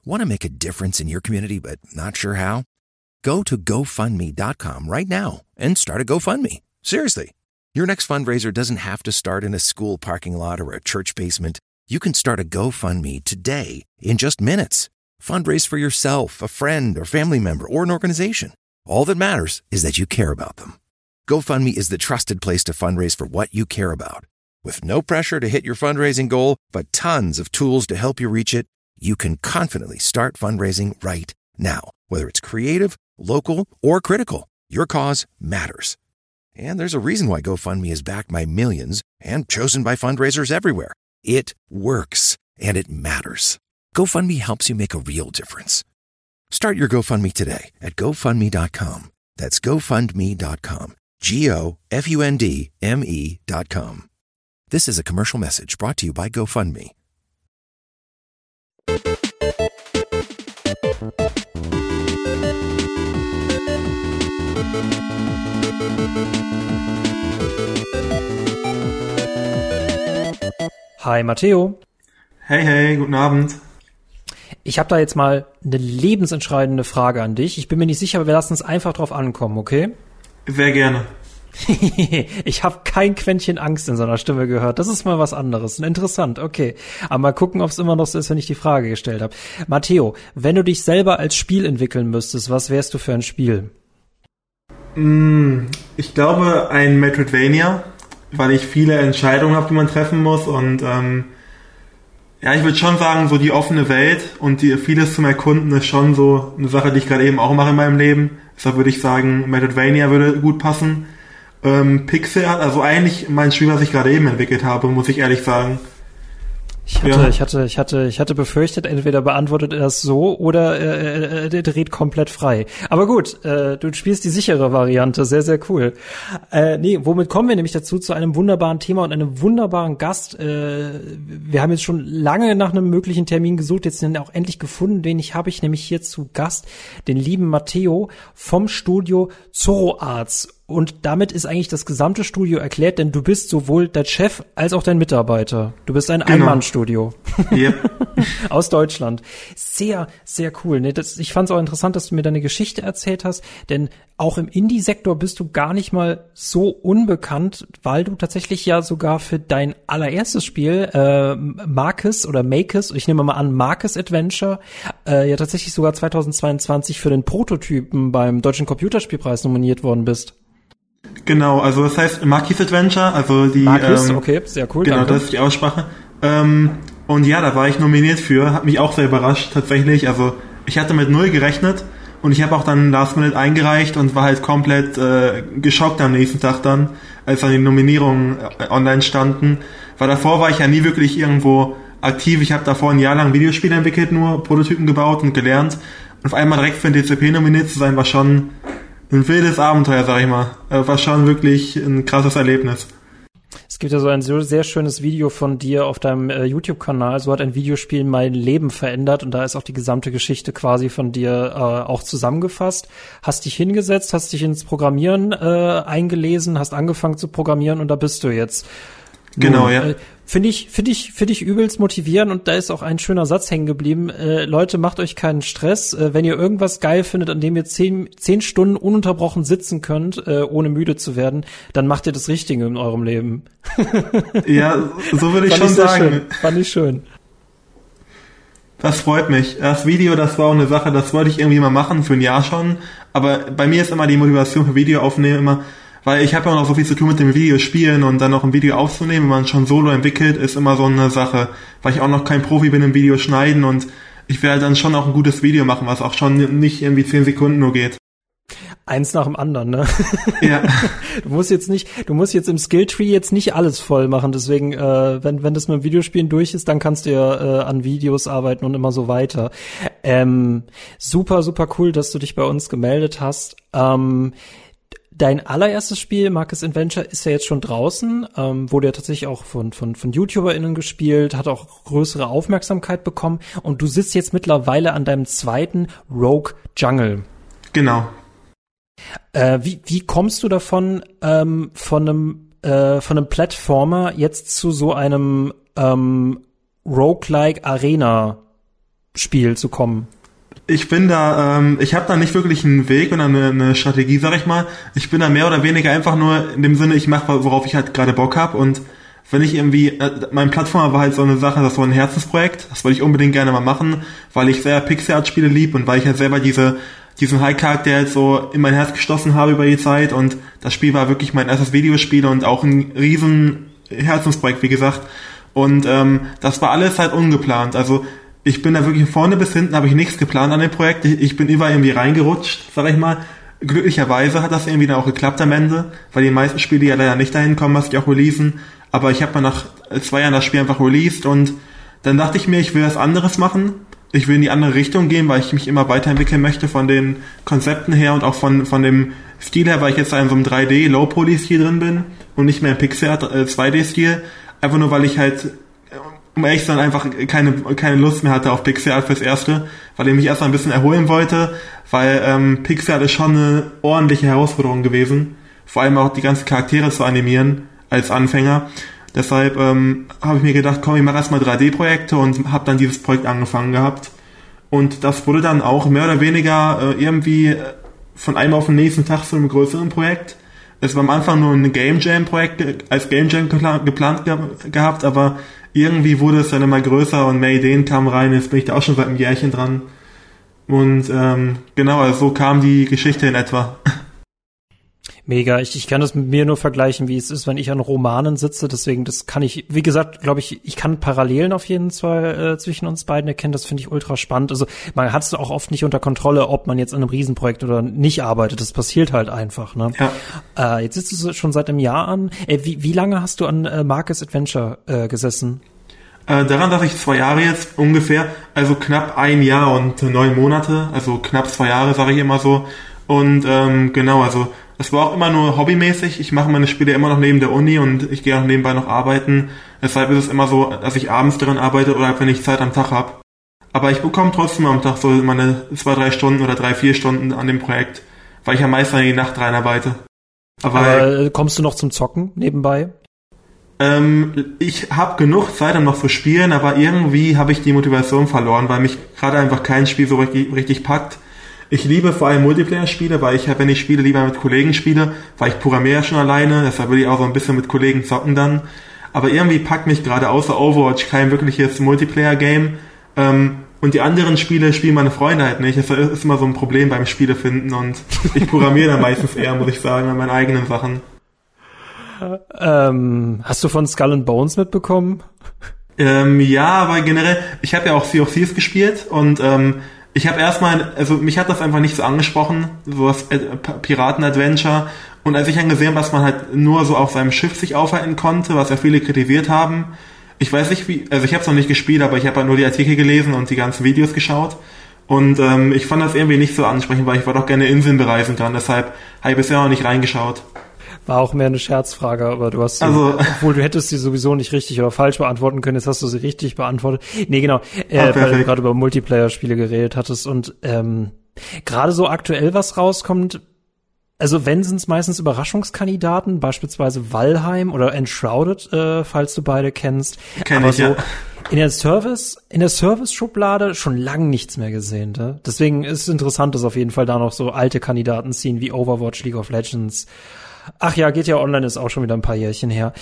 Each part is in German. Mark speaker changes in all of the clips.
Speaker 1: Want to make a difference in your community but not sure how? Go to GoFundMe.com right now and start a GoFundMe. Seriously. Your next fundraiser doesn't have to start in a school parking lot or a church basement. You can start a GoFundMe today in just minutes. Fundraise for yourself, a friend, or family member, or an organization. All that matters is that you care about them. GoFundMe is the trusted place to fundraise for what you care about. With no pressure to hit your fundraising goal, but tons of tools to help you reach it, you can confidently start fundraising right now. Whether it's creative, local, or critical, your cause matters. And there's a reason why GoFundMe is backed by millions and chosen by fundraisers everywhere. It works, and it matters. GoFundMe helps you make a real difference. Start your GoFundMe today at GoFundMe.com. That's GoFundMe.com. GoFundMe.com. This is a commercial message brought to you by GoFundMe.
Speaker 2: Hi Matteo.
Speaker 3: Hey, guten Abend.
Speaker 2: Ich habe da jetzt mal eine lebensentscheidende Frage an dich. Ich bin mir nicht sicher, aber wir lassen es einfach drauf ankommen, okay?
Speaker 3: Sehr gerne.
Speaker 2: Ich habe kein Quäntchen Angst in seiner Stimme gehört. Das ist mal was anderes. Interessant, okay. Aber mal gucken, ob es immer noch so ist, wenn ich die Frage gestellt habe. Matteo, wenn du dich selber als Spiel entwickeln müsstest, was wärst du für ein Spiel?
Speaker 3: Ich glaube ein Metroidvania, weil ich viele Entscheidungen habe, die man treffen muss und ich würde schon sagen, so die offene Welt und vieles zum Erkunden ist schon so eine Sache, die ich gerade eben auch mache in meinem Leben. Deshalb würde ich sagen, Metroidvania würde gut passen. Pixel Art, also eigentlich mein Spiel, was ich gerade eben entwickelt habe, muss ich ehrlich sagen.
Speaker 2: Ich hatte befürchtet, entweder beantwortet er das so oder der dreht komplett frei. Aber gut, du spielst die sichere Variante, sehr, sehr cool. Womit kommen wir nämlich dazu, zu einem wunderbaren Thema und einem wunderbaren Gast. Wir haben jetzt schon lange nach einem möglichen Termin gesucht, jetzt den auch endlich gefunden. Habe ich nämlich hier zu Gast, den lieben Matteo vom Studio Zoroarts. Und damit ist eigentlich das gesamte Studio erklärt, denn du bist sowohl der Chef als auch dein Mitarbeiter. Du bist ein Ein-Mann-Studio.
Speaker 3: Yep.
Speaker 2: Aus Deutschland. Sehr, sehr cool. Ich fand es auch interessant, dass du mir deine Geschichte erzählt hast, denn auch im Indie-Sektor bist du gar nicht mal so unbekannt, weil du tatsächlich ja sogar für dein allererstes Spiel, Marcus, ich nehme mal an, Marcus Adventure, ja tatsächlich sogar 2022 für den Prototypen beim Deutschen Computerspielpreis nominiert worden bist.
Speaker 3: Genau, also das heißt Marcus Adventure, also die
Speaker 2: Marcus, okay, sehr cool.
Speaker 3: Genau,
Speaker 2: danke.
Speaker 3: Das ist die Aussprache. Und ja, da war ich nominiert für, hat mich auch sehr überrascht tatsächlich. Also ich hatte mit 0 gerechnet und ich habe auch dann Last Minute eingereicht und war halt komplett geschockt am nächsten Tag dann, als dann die Nominierungen online standen. Weil davor war ich ja nie wirklich irgendwo aktiv. Ich habe davor ein Jahr lang Videospiele entwickelt, nur Prototypen gebaut und gelernt. Und auf einmal direkt für den DCP nominiert zu sein, war schon ein wildes Abenteuer, sag ich mal. War schon wirklich ein krasses Erlebnis.
Speaker 2: Es gibt ja so ein sehr schönes Video von dir auf deinem YouTube-Kanal. So hat ein Videospiel mein Leben verändert und da ist auch die gesamte Geschichte quasi von dir auch zusammengefasst. Hast dich hingesetzt, hast dich ins Programmieren eingelesen, hast angefangen zu programmieren und da bist du jetzt.
Speaker 3: Genau, ja.
Speaker 2: Finde ich übelst motivierend und da ist auch ein schöner Satz hängen geblieben. Leute, macht euch keinen Stress. Wenn ihr irgendwas geil findet, an dem ihr 10 Stunden ununterbrochen sitzen könnt, ohne müde zu werden, dann macht ihr das Richtige in eurem Leben.
Speaker 3: Ja, so würde ich schon sagen.
Speaker 2: Fand ich schön.
Speaker 3: Das freut mich. Das Video, das war auch eine Sache, das wollte ich irgendwie mal machen, für ein Jahr schon. Aber bei mir ist immer die Motivation für Video aufnehmen immer, weil ich habe ja auch noch so viel zu tun mit dem Videospielen und dann noch ein Video aufzunehmen, wenn man schon solo entwickelt, ist immer so eine Sache, weil ich auch noch kein Profi bin im Video schneiden und ich will halt dann schon auch ein gutes Video machen, was auch schon nicht irgendwie 10 Sekunden nur geht.
Speaker 2: Eins nach dem anderen, ne?
Speaker 3: Ja.
Speaker 2: Du musst jetzt im Skilltree jetzt nicht alles voll machen, deswegen, wenn das mit dem Videospielen durch ist, dann kannst du ja an Videos arbeiten und immer so weiter. Super, super cool, dass du dich bei uns gemeldet hast. Dein allererstes Spiel, Marcus Adventure, ist ja jetzt schon draußen, wurde ja tatsächlich auch von YouTuberInnen gespielt, hat auch größere Aufmerksamkeit bekommen und du sitzt jetzt mittlerweile an deinem zweiten Rogue Jungle.
Speaker 3: Genau.
Speaker 2: Wie kommst du davon, von einem Plattformer jetzt zu so einem Roguelike Arena Spiel zu kommen?
Speaker 3: Ich bin da, ich habe da nicht wirklich einen Weg oder eine Strategie, sag ich mal. Ich bin da mehr oder weniger einfach nur in dem Sinne, ich mache, worauf ich halt gerade Bock habe. Und wenn ich irgendwie, mein Plattformer war halt so eine Sache, das war ein Herzensprojekt. Das wollte ich unbedingt gerne mal machen, weil ich sehr Pixel-Art-Spiele lieb und weil ich halt selber diesen High-Charakter halt so in mein Herz geschlossen habe über die Zeit. Und das Spiel war wirklich mein erstes Videospiel und auch ein riesen Herzensprojekt, wie gesagt. Und das war alles halt ungeplant. Also ich bin da wirklich von vorne bis hinten, habe ich nichts geplant an dem Projekt. Ich bin überall irgendwie reingerutscht, sag ich mal. Glücklicherweise hat das irgendwie dann auch geklappt am Ende, weil die meisten Spiele ja leider nicht dahin kommen, was die auch releasen. Aber ich habe mal nach 2 Jahren das Spiel einfach released und dann dachte ich mir, ich will was anderes machen. Ich will in die andere Richtung gehen, weil ich mich immer weiterentwickeln möchte von den Konzepten her und auch von dem Stil her, weil ich jetzt in so einem 3D Low-Poly-Stil drin bin und nicht mehr im Pixel-Art 2D-Stil. Einfach nur, weil ich halt, um ehrlich zu sein, einfach keine Lust mehr hatte auf Pixel-Art fürs Erste, weil ich mich erstmal ein bisschen erholen wollte, weil Pixel-Art ist schon eine ordentliche Herausforderung gewesen. Vor allem auch die ganzen Charaktere zu animieren als Anfänger. Deshalb habe ich mir gedacht, komm, ich mache erstmal 3D-Projekte und habe dann dieses Projekt angefangen gehabt. Und das wurde dann auch mehr oder weniger irgendwie von einem auf den nächsten Tag zu einem größeren Projekt. Es war am Anfang nur ein Game Jam-Projekt als Game Jam geplant gehabt, aber irgendwie wurde es dann immer größer und mehr Ideen kamen rein. Jetzt bin ich da auch schon seit einem Jährchen dran. Und genau, also so kam die Geschichte in etwa.
Speaker 2: Mega. Ich kann das mit mir nur vergleichen, wie es ist, wenn ich an Romanen sitze. Deswegen, das kann ich, wie gesagt, glaube ich kann Parallelen auf jeden Fall zwischen uns beiden erkennen. Das finde ich ultra spannend. Also man hat es auch oft nicht unter Kontrolle, ob man jetzt an einem Riesenprojekt oder nicht arbeitet. Das passiert halt einfach. Ne? Ja. Jetzt sitzt du schon seit einem Jahr an. Wie lange hast du an Marcus Adventure gesessen?
Speaker 3: Daran, dass ich 2 Jahre jetzt ungefähr, also knapp 1 Jahr und 9 Monate, also knapp 2 Jahre, sage ich immer so. Und genau, also es war auch immer nur hobbymäßig. Ich mache meine Spiele immer noch neben der Uni und ich gehe auch nebenbei noch arbeiten. Deshalb ist es immer so, dass ich abends daran arbeite oder wenn ich Zeit am Tag habe. Aber ich bekomme trotzdem am Tag so meine 2-3 Stunden oder 3-4 Stunden an dem Projekt, weil ich ja meist in die Nacht reinarbeite.
Speaker 2: Aber kommst du noch zum Zocken nebenbei?
Speaker 3: Ich habe genug Zeit, um noch zu spielen, aber irgendwie habe ich die Motivation verloren, weil mich gerade einfach kein Spiel so richtig packt. Ich liebe vor allem Multiplayer-Spiele, weil ich, wenn ich spiele, lieber mit Kollegen spiele, weil ich programmiere ja schon alleine, deshalb will ich auch so ein bisschen mit Kollegen zocken dann. Aber irgendwie packt mich gerade außer Overwatch kein wirkliches Multiplayer-Game. Und die anderen Spiele spielen meine Freunde halt nicht. Das ist immer so ein Problem beim Spiele finden und ich programmiere dann meistens eher, muss ich sagen, an meinen eigenen Sachen.
Speaker 2: Hast du von Skull and Bones mitbekommen?
Speaker 3: Ja, aber generell, ich habe ja auch Sea of Thieves gespielt und ich habe erstmal, also mich hat das einfach nicht so angesprochen, so das Piraten-Adventure. Und als ich dann gesehen habe, dass man halt nur so auf seinem Schiff sich aufhalten konnte, was ja viele kritisiert haben, ich weiß nicht wie, also ich habe es noch nicht gespielt, aber ich habe halt nur die Artikel gelesen und die ganzen Videos geschaut. Und ich fand das irgendwie nicht so ansprechend, weil ich wollte auch gerne Inseln bereisen kann, deshalb habe ich bisher noch nicht reingeschaut.
Speaker 2: War auch mehr eine Scherzfrage, aber du hast sie, obwohl du hättest sie sowieso nicht richtig oder falsch beantworten können, jetzt hast du sie richtig beantwortet. Nee, genau, weil du gerade über Multiplayer-Spiele geredet hattest und gerade so aktuell was rauskommt, also wenn sind es meistens Überraschungskandidaten, beispielsweise Valheim oder Enshrouded, falls du beide kennst.
Speaker 3: Kenn ich, so ja.
Speaker 2: In der Service-Schublade schon lang nichts mehr gesehen. Ne? Deswegen ist es interessant, dass auf jeden Fall da noch so alte Kandidaten ziehen wie Overwatch, League of Legends. Ach ja, GTA Online ist auch schon wieder ein paar Jährchen her.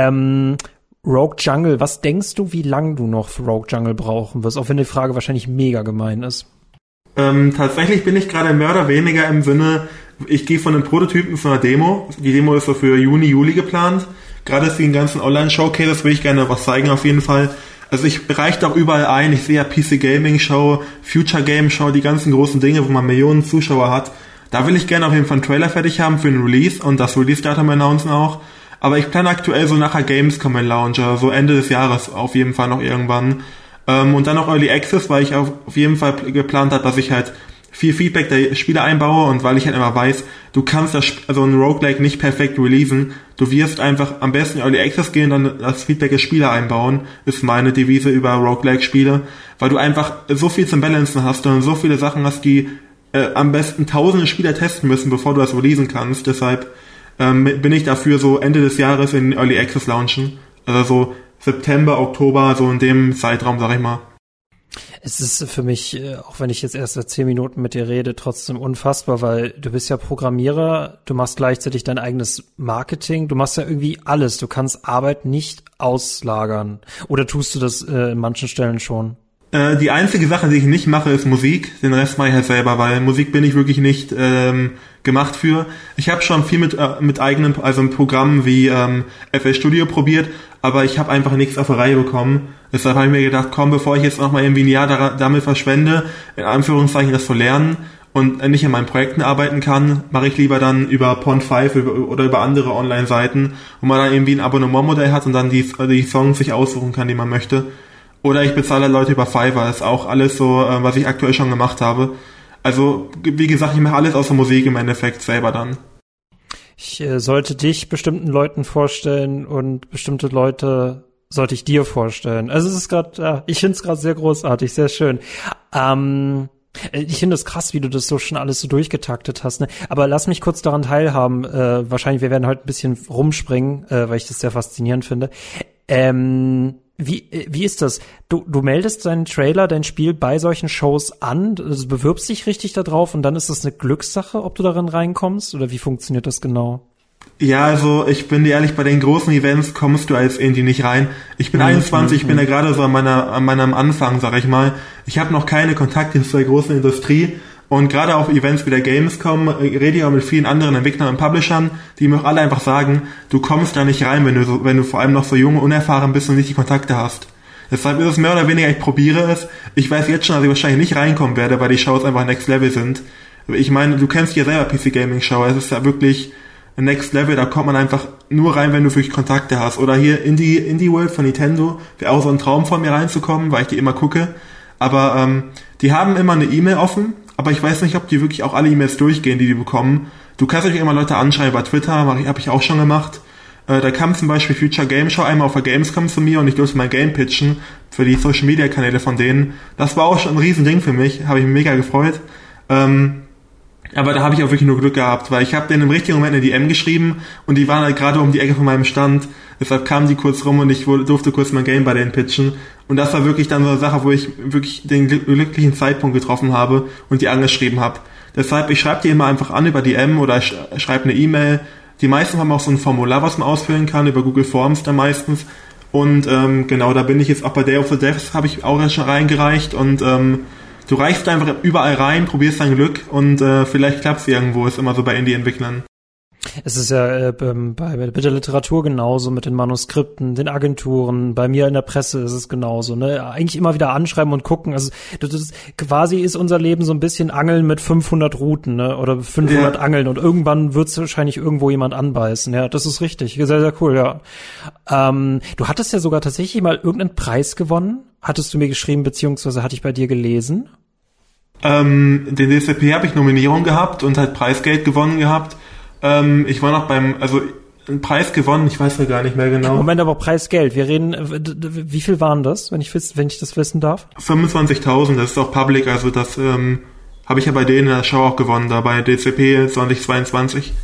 Speaker 2: Rogue Jungle, was denkst du, wie lang du noch für Rogue Jungle brauchen wirst? Auch wenn die Frage wahrscheinlich mega gemein ist.
Speaker 3: Tatsächlich bin ich gerade mehr oder weniger im Sinne, ich gehe von einem Prototypen zu einer Demo. Die Demo ist so für Juni, Juli geplant. Gerade für den ganzen Online-Showcases will ich gerne was zeigen auf jeden Fall. Also ich reiche auch überall ein. Ich sehe ja PC Gaming Show, Future Game Show, die ganzen großen Dinge, wo man Millionen Zuschauer hat. Da will ich gerne auf jeden Fall einen Trailer fertig haben für den Release und das Release-Datum announcen auch. Aber ich plane aktuell so nachher Gamescom in Launcher, so Ende des Jahres auf jeden Fall noch irgendwann. Und dann noch Early Access, weil ich auf jeden Fall geplant habe, dass ich halt viel Feedback der Spieler einbaue und weil ich halt immer weiß, du kannst also ein Roguelike nicht perfekt releasen. Du wirst einfach am besten in Early Access gehen, dann das Feedback der Spieler einbauen, ist meine Devise über Roguelike-Spiele, weil du einfach so viel zum Balancen hast und so viele Sachen hast, die am besten tausende Spieler testen müssen, bevor du das releasen kannst. Deshalb bin ich dafür so Ende des Jahres in Early Access launchen. Also so September, Oktober, so in dem Zeitraum, sag ich mal.
Speaker 2: Es ist für mich, auch wenn ich jetzt erst seit 10 Minuten mit dir rede, trotzdem unfassbar, weil du bist ja Programmierer, du machst gleichzeitig dein eigenes Marketing, du machst ja irgendwie alles. Du kannst Arbeit nicht auslagern. Oder tust du das in manchen Stellen schon?
Speaker 3: Die einzige Sache, die ich nicht mache, ist Musik. Den Rest mache ich halt selber, weil Musik bin ich wirklich nicht gemacht für. Ich habe schon viel mit eigenen, also Programmen wie FL Studio probiert, aber ich habe einfach nichts auf die Reihe bekommen. Deshalb habe ich mir gedacht, komm, bevor ich jetzt noch mal irgendwie ein Jahr damit verschwende, in Anführungszeichen das zu lernen und nicht an meinen Projekten arbeiten kann, mache ich lieber dann über Pond5 oder über andere Online-Seiten, wo man dann irgendwie ein Abonnementmodell hat und dann die Songs sich aussuchen kann, die man möchte. Oder ich bezahle Leute über Fiverr, ist auch alles so, was ich aktuell schon gemacht habe. Also, wie gesagt, ich mache alles außer Musik im Endeffekt selber dann.
Speaker 2: Ich sollte dich bestimmten Leuten vorstellen und bestimmte Leute sollte ich dir vorstellen. Also es ist gerade, ich finde es gerade sehr großartig, sehr schön. Ich finde es krass, wie du das so schon alles so durchgetaktet hast, ne? Aber lass mich kurz daran teilhaben. Wahrscheinlich, wir werden heute ein bisschen rumspringen, weil ich das sehr faszinierend finde. Wie ist das? Du meldest deinen Trailer, dein Spiel bei solchen Shows an, also bewirbst dich richtig da drauf und dann ist das eine Glückssache, ob du darin reinkommst, oder wie funktioniert das genau?
Speaker 3: Ja, also ich bin dir ehrlich, bei den großen Events kommst du als Indie nicht rein. Ich bin 21, ich bin ja gerade so an meinem Anfang, sag ich mal. Ich habe noch keine Kontakte zur großen Industrie. Und gerade auf Events wie der Gamescom rede ich auch mit vielen anderen Entwicklern und Publishern, die mir auch alle einfach sagen, du kommst da nicht rein, wenn du vor allem noch so jung und unerfahren bist und nicht die Kontakte hast. Deshalb ist es mehr oder weniger, ich probiere es. Ich weiß jetzt schon, dass ich wahrscheinlich nicht reinkommen werde, weil die Shows einfach Next Level sind. Ich meine, du kennst ja selber PC Gaming Show, es ist ja wirklich Next Level, da kommt man einfach nur rein, wenn du wirklich Kontakte hast. Oder hier Indie World von Nintendo, wäre auch so ein Traum von mir reinzukommen, weil ich die immer gucke. Aber die haben immer eine E-Mail offen, aber ich weiß nicht, ob die wirklich auch alle E-Mails durchgehen, die bekommen. Du kannst natürlich immer Leute anschreiben bei Twitter, habe ich auch schon gemacht. Da kam zum Beispiel Future Game Show einmal auf der Gamescom zu mir und ich durfte mein Game pitchen für die Social Media Kanäle von denen. Das war auch schon ein Riesending für mich, habe ich mich mega gefreut. Aber da habe ich auch wirklich nur Glück gehabt, weil ich habe denen im richtigen Moment eine DM geschrieben und die waren halt gerade um die Ecke von meinem Stand. Deshalb kamen die kurz rum und ich durfte kurz mein Game bei denen pitchen. Und das war wirklich dann so eine Sache, wo ich wirklich den glücklichen Zeitpunkt getroffen habe und die angeschrieben habe. Deshalb, ich schreibe die immer einfach an über DM oder ich schreibe eine E-Mail. Die meisten haben auch so ein Formular, was man ausfüllen kann, über Google Forms dann meistens. Und genau, da bin ich jetzt auch bei Day of the Devs, habe ich auch schon reingereicht. Und du reichst einfach überall rein, probierst dein Glück und vielleicht klappt's irgendwo, ist immer so bei Indie-Entwicklern.
Speaker 2: Es ist ja bei der Literatur genauso, mit den Manuskripten, den Agenturen, bei mir in der Presse ist es genauso, ne? Eigentlich immer wieder anschreiben und gucken, also das quasi ist unser Leben so ein bisschen Angeln mit 500 Routen, ne? Oder 500 Angeln und irgendwann wird's wahrscheinlich irgendwo jemand anbeißen, ja, das ist richtig, sehr, sehr cool, ja. Du hattest ja sogar tatsächlich mal irgendeinen Preis gewonnen, hattest du mir geschrieben, beziehungsweise hatte ich bei dir gelesen?
Speaker 3: Den DCP habe ich Nominierung gehabt und halt Preisgeld gewonnen gehabt. Ich war noch einen Preis gewonnen, ich weiß ja gar nicht mehr genau.
Speaker 2: Moment, aber Preisgeld, wir reden, wie viel waren das, wenn ich das wissen darf?
Speaker 3: 25.000, das ist auch public, also das habe ich ja bei denen in der Show auch gewonnen, da bei DCP 2022.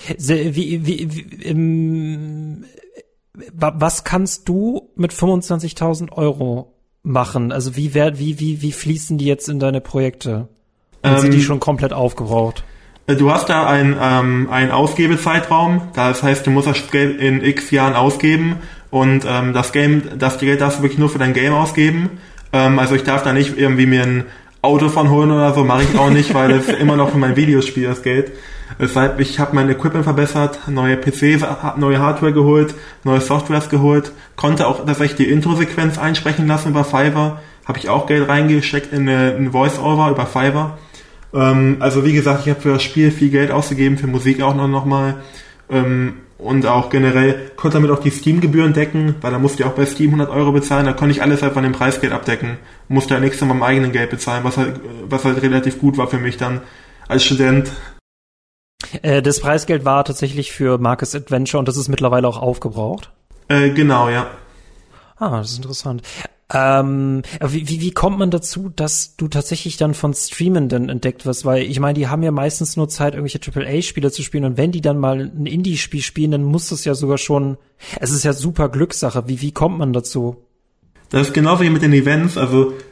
Speaker 2: Was kannst du mit 25.000 Euro machen? Also wie fließen die jetzt in deine Projekte? Sind die schon komplett aufgebraucht?
Speaker 3: Du hast da einen Ausgabezeitraum, das heißt, du musst das Geld in x Jahren ausgeben und das Geld darfst du wirklich nur für dein Game ausgeben. Also ich darf da nicht irgendwie mir ein Auto von holen oder so, mache ich auch nicht, weil das immer noch für mein Videospiel das Geld. Deshalb, ich habe mein Equipment verbessert, neue PCs, neue Hardware geholt, neue Softwares geholt, konnte auch tatsächlich die Intro-Sequenz einsprechen lassen über Fiverr, habe ich auch Geld reingesteckt in ein Voice-Over über Fiverr. Also wie gesagt, ich habe für das Spiel viel Geld ausgegeben, für Musik auch noch mal und auch generell konnte damit auch die Steam-Gebühren decken, weil da musste ich auch bei Steam 100 Euro bezahlen, da konnte ich alles halt von dem Preisgeld abdecken, musste ja nichts von meinem eigenen Geld bezahlen, was halt relativ gut war für mich dann als Student.
Speaker 2: Das Preisgeld war tatsächlich für Marcus Adventure und das ist mittlerweile auch aufgebraucht?
Speaker 3: Genau, ja.
Speaker 2: Ah, das ist interessant. Wie kommt man dazu, dass du tatsächlich dann von Streamenden entdeckt wirst? Weil ich meine, die haben ja meistens nur Zeit, irgendwelche AAA-Spiele zu spielen und wenn die dann mal ein Indie-Spiel spielen, dann muss das ja sogar schon, es ist ja super Glückssache. Wie kommt man dazu?
Speaker 3: Das ist genauso wie mit den Events, also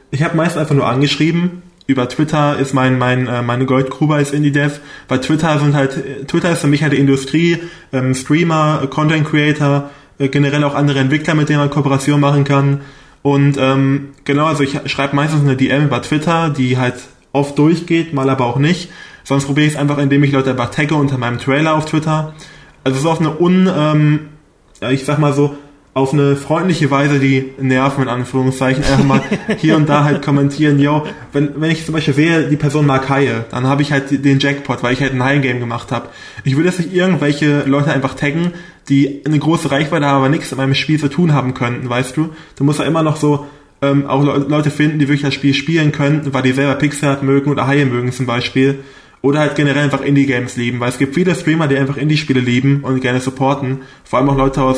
Speaker 3: ich habe meist einfach nur angeschrieben. Über Twitter ist meine Goldgrube als Indie-Dev. Bei Twitter ist für mich halt die Industrie, Streamer, Content Creator, generell auch andere Entwickler, mit denen man Kooperation machen kann. Und genau, also ich schreibe meistens eine DM über Twitter, die halt oft durchgeht, mal aber auch nicht. Sonst probiere ich es einfach, indem ich Leute einfach tagge unter meinem Trailer auf Twitter. Also so auf eine ich sag mal so, auf eine freundliche Weise die Nerven in Anführungszeichen einfach mal hier und da halt kommentieren, wenn ich zum Beispiel sehe, die Person mag Haie, dann habe ich halt den Jackpot, weil ich halt ein Haie-Game gemacht habe. Ich würde jetzt nicht irgendwelche Leute einfach taggen, die eine große Reichweite haben, aber nichts mit meinem Spiel zu tun haben könnten, weißt du? Du musst ja immer noch so auch Leute finden, die wirklich das Spiel spielen können, weil die selber Pixel Art mögen oder Haie mögen zum Beispiel. Oder halt generell einfach Indie-Games lieben, weil es gibt viele Streamer, die einfach Indie-Spiele lieben und gerne supporten. Vor allem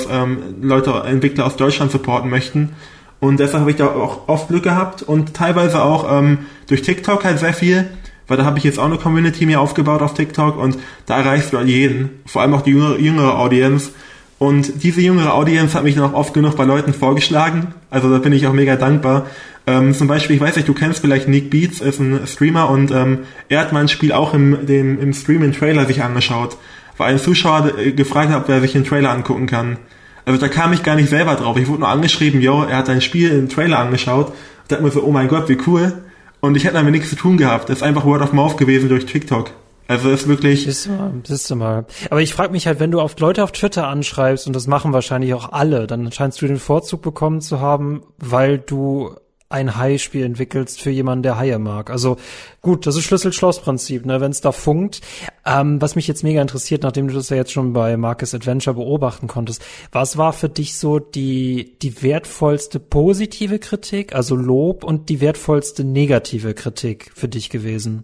Speaker 3: auch Entwickler aus Deutschland supporten möchten. Und deshalb habe ich da auch oft Glück gehabt und teilweise auch durch TikTok halt sehr viel, weil da habe ich jetzt auch eine Community mir aufgebaut auf TikTok und da erreichst du halt jeden, vor allem auch die jüngere Audience. Und diese jüngere Audience hat mich dann auch oft genug bei Leuten vorgeschlagen, also da bin ich auch mega dankbar. Zum Beispiel, ich weiß nicht, du kennst vielleicht Nick Beats, ist ein Streamer und er hat mein Spiel auch im Stream im Trailer sich angeschaut, weil ein Zuschauer gefragt hat, ob er sich den Trailer angucken kann. Also da kam ich gar nicht selber drauf, ich wurde nur angeschrieben, er hat ein Spiel im Trailer angeschaut und dachte mir so, oh mein Gott, wie cool. Und ich hätte damit nichts zu tun gehabt, das ist einfach Word of Mouth gewesen durch TikTok. Also ist wirklich...
Speaker 2: Siehst du mal. Aber ich frage mich halt, wenn du oft Leute auf Twitter anschreibst, und das machen wahrscheinlich auch alle, dann scheinst du den Vorzug bekommen zu haben, weil du ein Hai-Spiel entwickelst für jemanden, der Haie mag. Also gut, das ist Schlüssel-Schloss-Prinzip, ne, wenn es da funkt. Was mich jetzt mega interessiert, nachdem du das ja jetzt schon bei Marcus Adventure beobachten konntest, was war für dich so die wertvollste positive Kritik, also Lob, und die wertvollste negative Kritik für dich gewesen?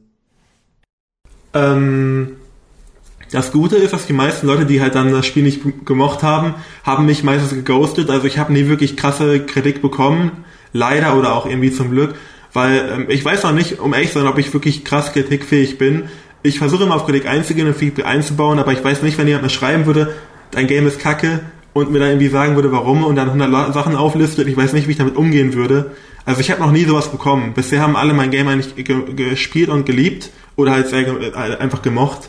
Speaker 3: Das Gute ist, dass die meisten Leute, die halt dann das Spiel nicht gemocht haben, haben mich meistens geghostet. Also ich habe nie wirklich krasse Kritik bekommen. Leider oder auch irgendwie zum Glück. Weil ich weiß noch nicht, um ehrlich zu sein, ob ich wirklich krass kritikfähig bin. Ich versuche immer auf Kritik einzugehen und Feedback einzubauen, aber ich weiß nicht, wenn jemand mir schreiben würde, dein Game ist kacke und mir dann irgendwie sagen würde, warum und dann 100 Sachen auflistet. Ich weiß nicht, wie ich damit umgehen würde. Also ich habe noch nie sowas bekommen. Bisher haben alle mein Game eigentlich gespielt und geliebt oder halt einfach gemocht.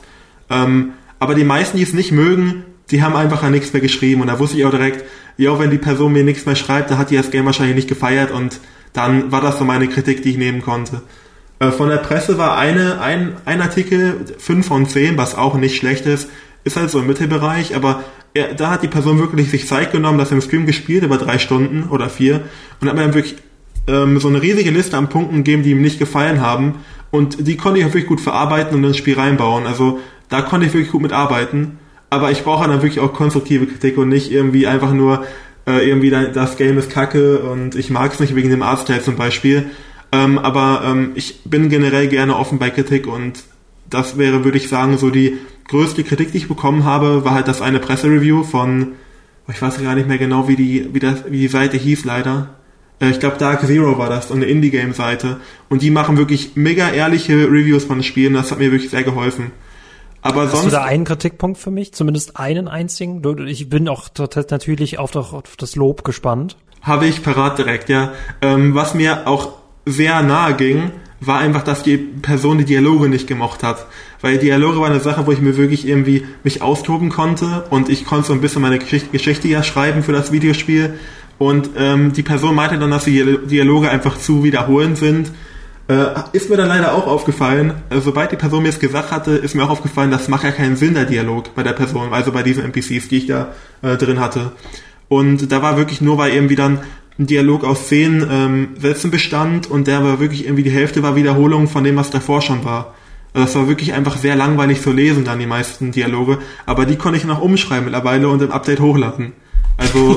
Speaker 3: Aber die meisten, die es nicht mögen, die haben einfach nichts mehr geschrieben und da wusste ich auch direkt, wenn die Person mir nichts mehr schreibt, dann hat die das Game wahrscheinlich nicht gefeiert und dann war das so meine Kritik, die ich nehmen konnte. Von der Presse war ein Artikel 5 von 10, was auch nicht schlecht ist halt so im Mittelbereich, aber da hat die Person wirklich sich Zeit genommen, das im Stream gespielt, über 3 Stunden oder 4 und hat mir dann wirklich so eine riesige Liste an Punkten gegeben, die ihm nicht gefallen haben und die konnte ich auch wirklich gut verarbeiten und ins Spiel reinbauen. Also da konnte ich wirklich gut mitarbeiten. Aber ich brauche dann wirklich auch konstruktive Kritik und nicht irgendwie einfach nur irgendwie das Game ist kacke und ich mag es nicht wegen dem Artstyle zum Beispiel. Aber ich bin generell gerne offen bei Kritik und das wäre, würde ich sagen, so die größte Kritik, die ich bekommen habe, war halt das eine Pressereview von, ich weiß gar nicht mehr genau, wie die Seite hieß leider. Ich glaube Dark Zero war das, eine Indie-Game-Seite. Und die machen wirklich mega ehrliche Reviews von Spielen, das hat mir wirklich sehr geholfen. Aber
Speaker 2: hast du da einen Kritikpunkt für mich? Zumindest einen einzigen? Ich bin auch natürlich auf das Lob gespannt.
Speaker 3: Habe ich parat direkt, ja. Was mir auch sehr nahe ging, war einfach, dass die Person die Dialoge nicht gemocht hat. Weil die Dialoge war eine Sache, wo ich mir wirklich irgendwie mich austoben konnte und ich konnte so ein bisschen meine Geschichte ja schreiben für das Videospiel. Und die Person meinte dann, dass die Dialoge einfach zu wiederholend sind. Ist mir dann leider auch aufgefallen, sobald die Person mir es gesagt hatte, ist mir auch aufgefallen, das macht ja keinen Sinn, der Dialog bei der Person, also bei diesen NPCs, die ich da drin hatte. Und da war wirklich nur, weil irgendwie dann ein Dialog aus 10 Sätzen bestand und der war wirklich irgendwie die Hälfte war Wiederholung von dem, was davor schon war. Also das war wirklich einfach sehr langweilig zu lesen, dann die meisten Dialoge, aber die konnte ich noch umschreiben mittlerweile und im Update hochladen. Also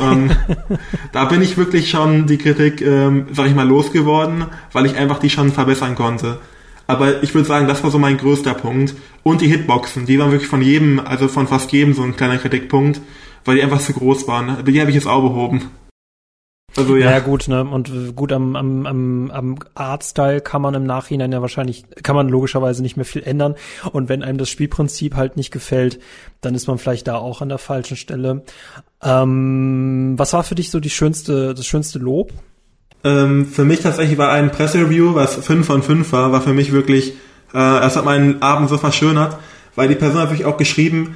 Speaker 3: da bin ich wirklich schon die Kritik, sag ich mal, losgeworden, weil ich einfach die schon verbessern konnte. Aber ich würde sagen, das war so mein größter Punkt. Und die Hitboxen, die waren wirklich von fast jedem so ein kleiner Kritikpunkt, weil die einfach zu groß waren. Aber die habe ich jetzt auch behoben. Also ja.
Speaker 2: Ja gut, ne? Und gut, am Artstyle kann man im Nachhinein ja kann man logischerweise nicht mehr viel ändern. Und wenn einem das Spielprinzip halt nicht gefällt, dann ist man vielleicht da auch an der falschen Stelle. Was war für dich so das schönste Lob?
Speaker 3: Für mich tatsächlich war ein Pressereview, was 5 von 5 war für mich wirklich, es hat meinen Abend so verschönert, weil die Person hat wirklich auch geschrieben,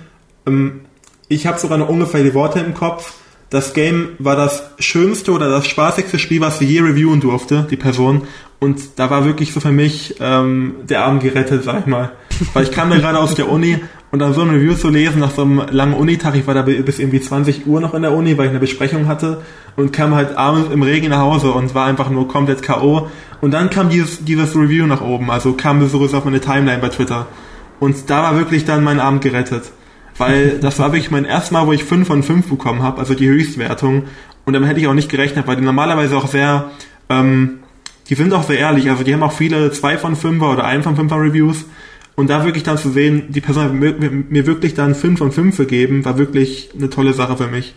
Speaker 3: ich habe sogar noch ungefähr die Worte im Kopf, das Game war das schönste oder das spaßigste Spiel, was sie je reviewen durfte, die Person. Und da war wirklich so für mich der Abend gerettet, sag ich mal. Weil ich kam da gerade aus der Uni und dann so ein Review zu lesen nach so einem langen Unitag, ich war da bis irgendwie 20 Uhr noch in der Uni, weil ich eine Besprechung hatte und kam halt abends im Regen nach Hause und war einfach nur komplett K.O. Und dann kam dieses Review nach oben, also kam so auf meine Timeline bei Twitter. Und da war wirklich dann mein Abend gerettet. Weil das war wirklich mein erstes Mal, wo ich 5 von 5 bekommen habe, also die Höchstwertung. Und damit hätte ich auch nicht gerechnet, weil die normalerweise auch sehr, die sind auch sehr ehrlich, also die haben auch viele 2 von 5er oder 1 von 5er Reviews. Und da wirklich dann zu sehen, die Person hat mir wirklich dann 5 von 5 gegeben, war wirklich eine tolle Sache für mich.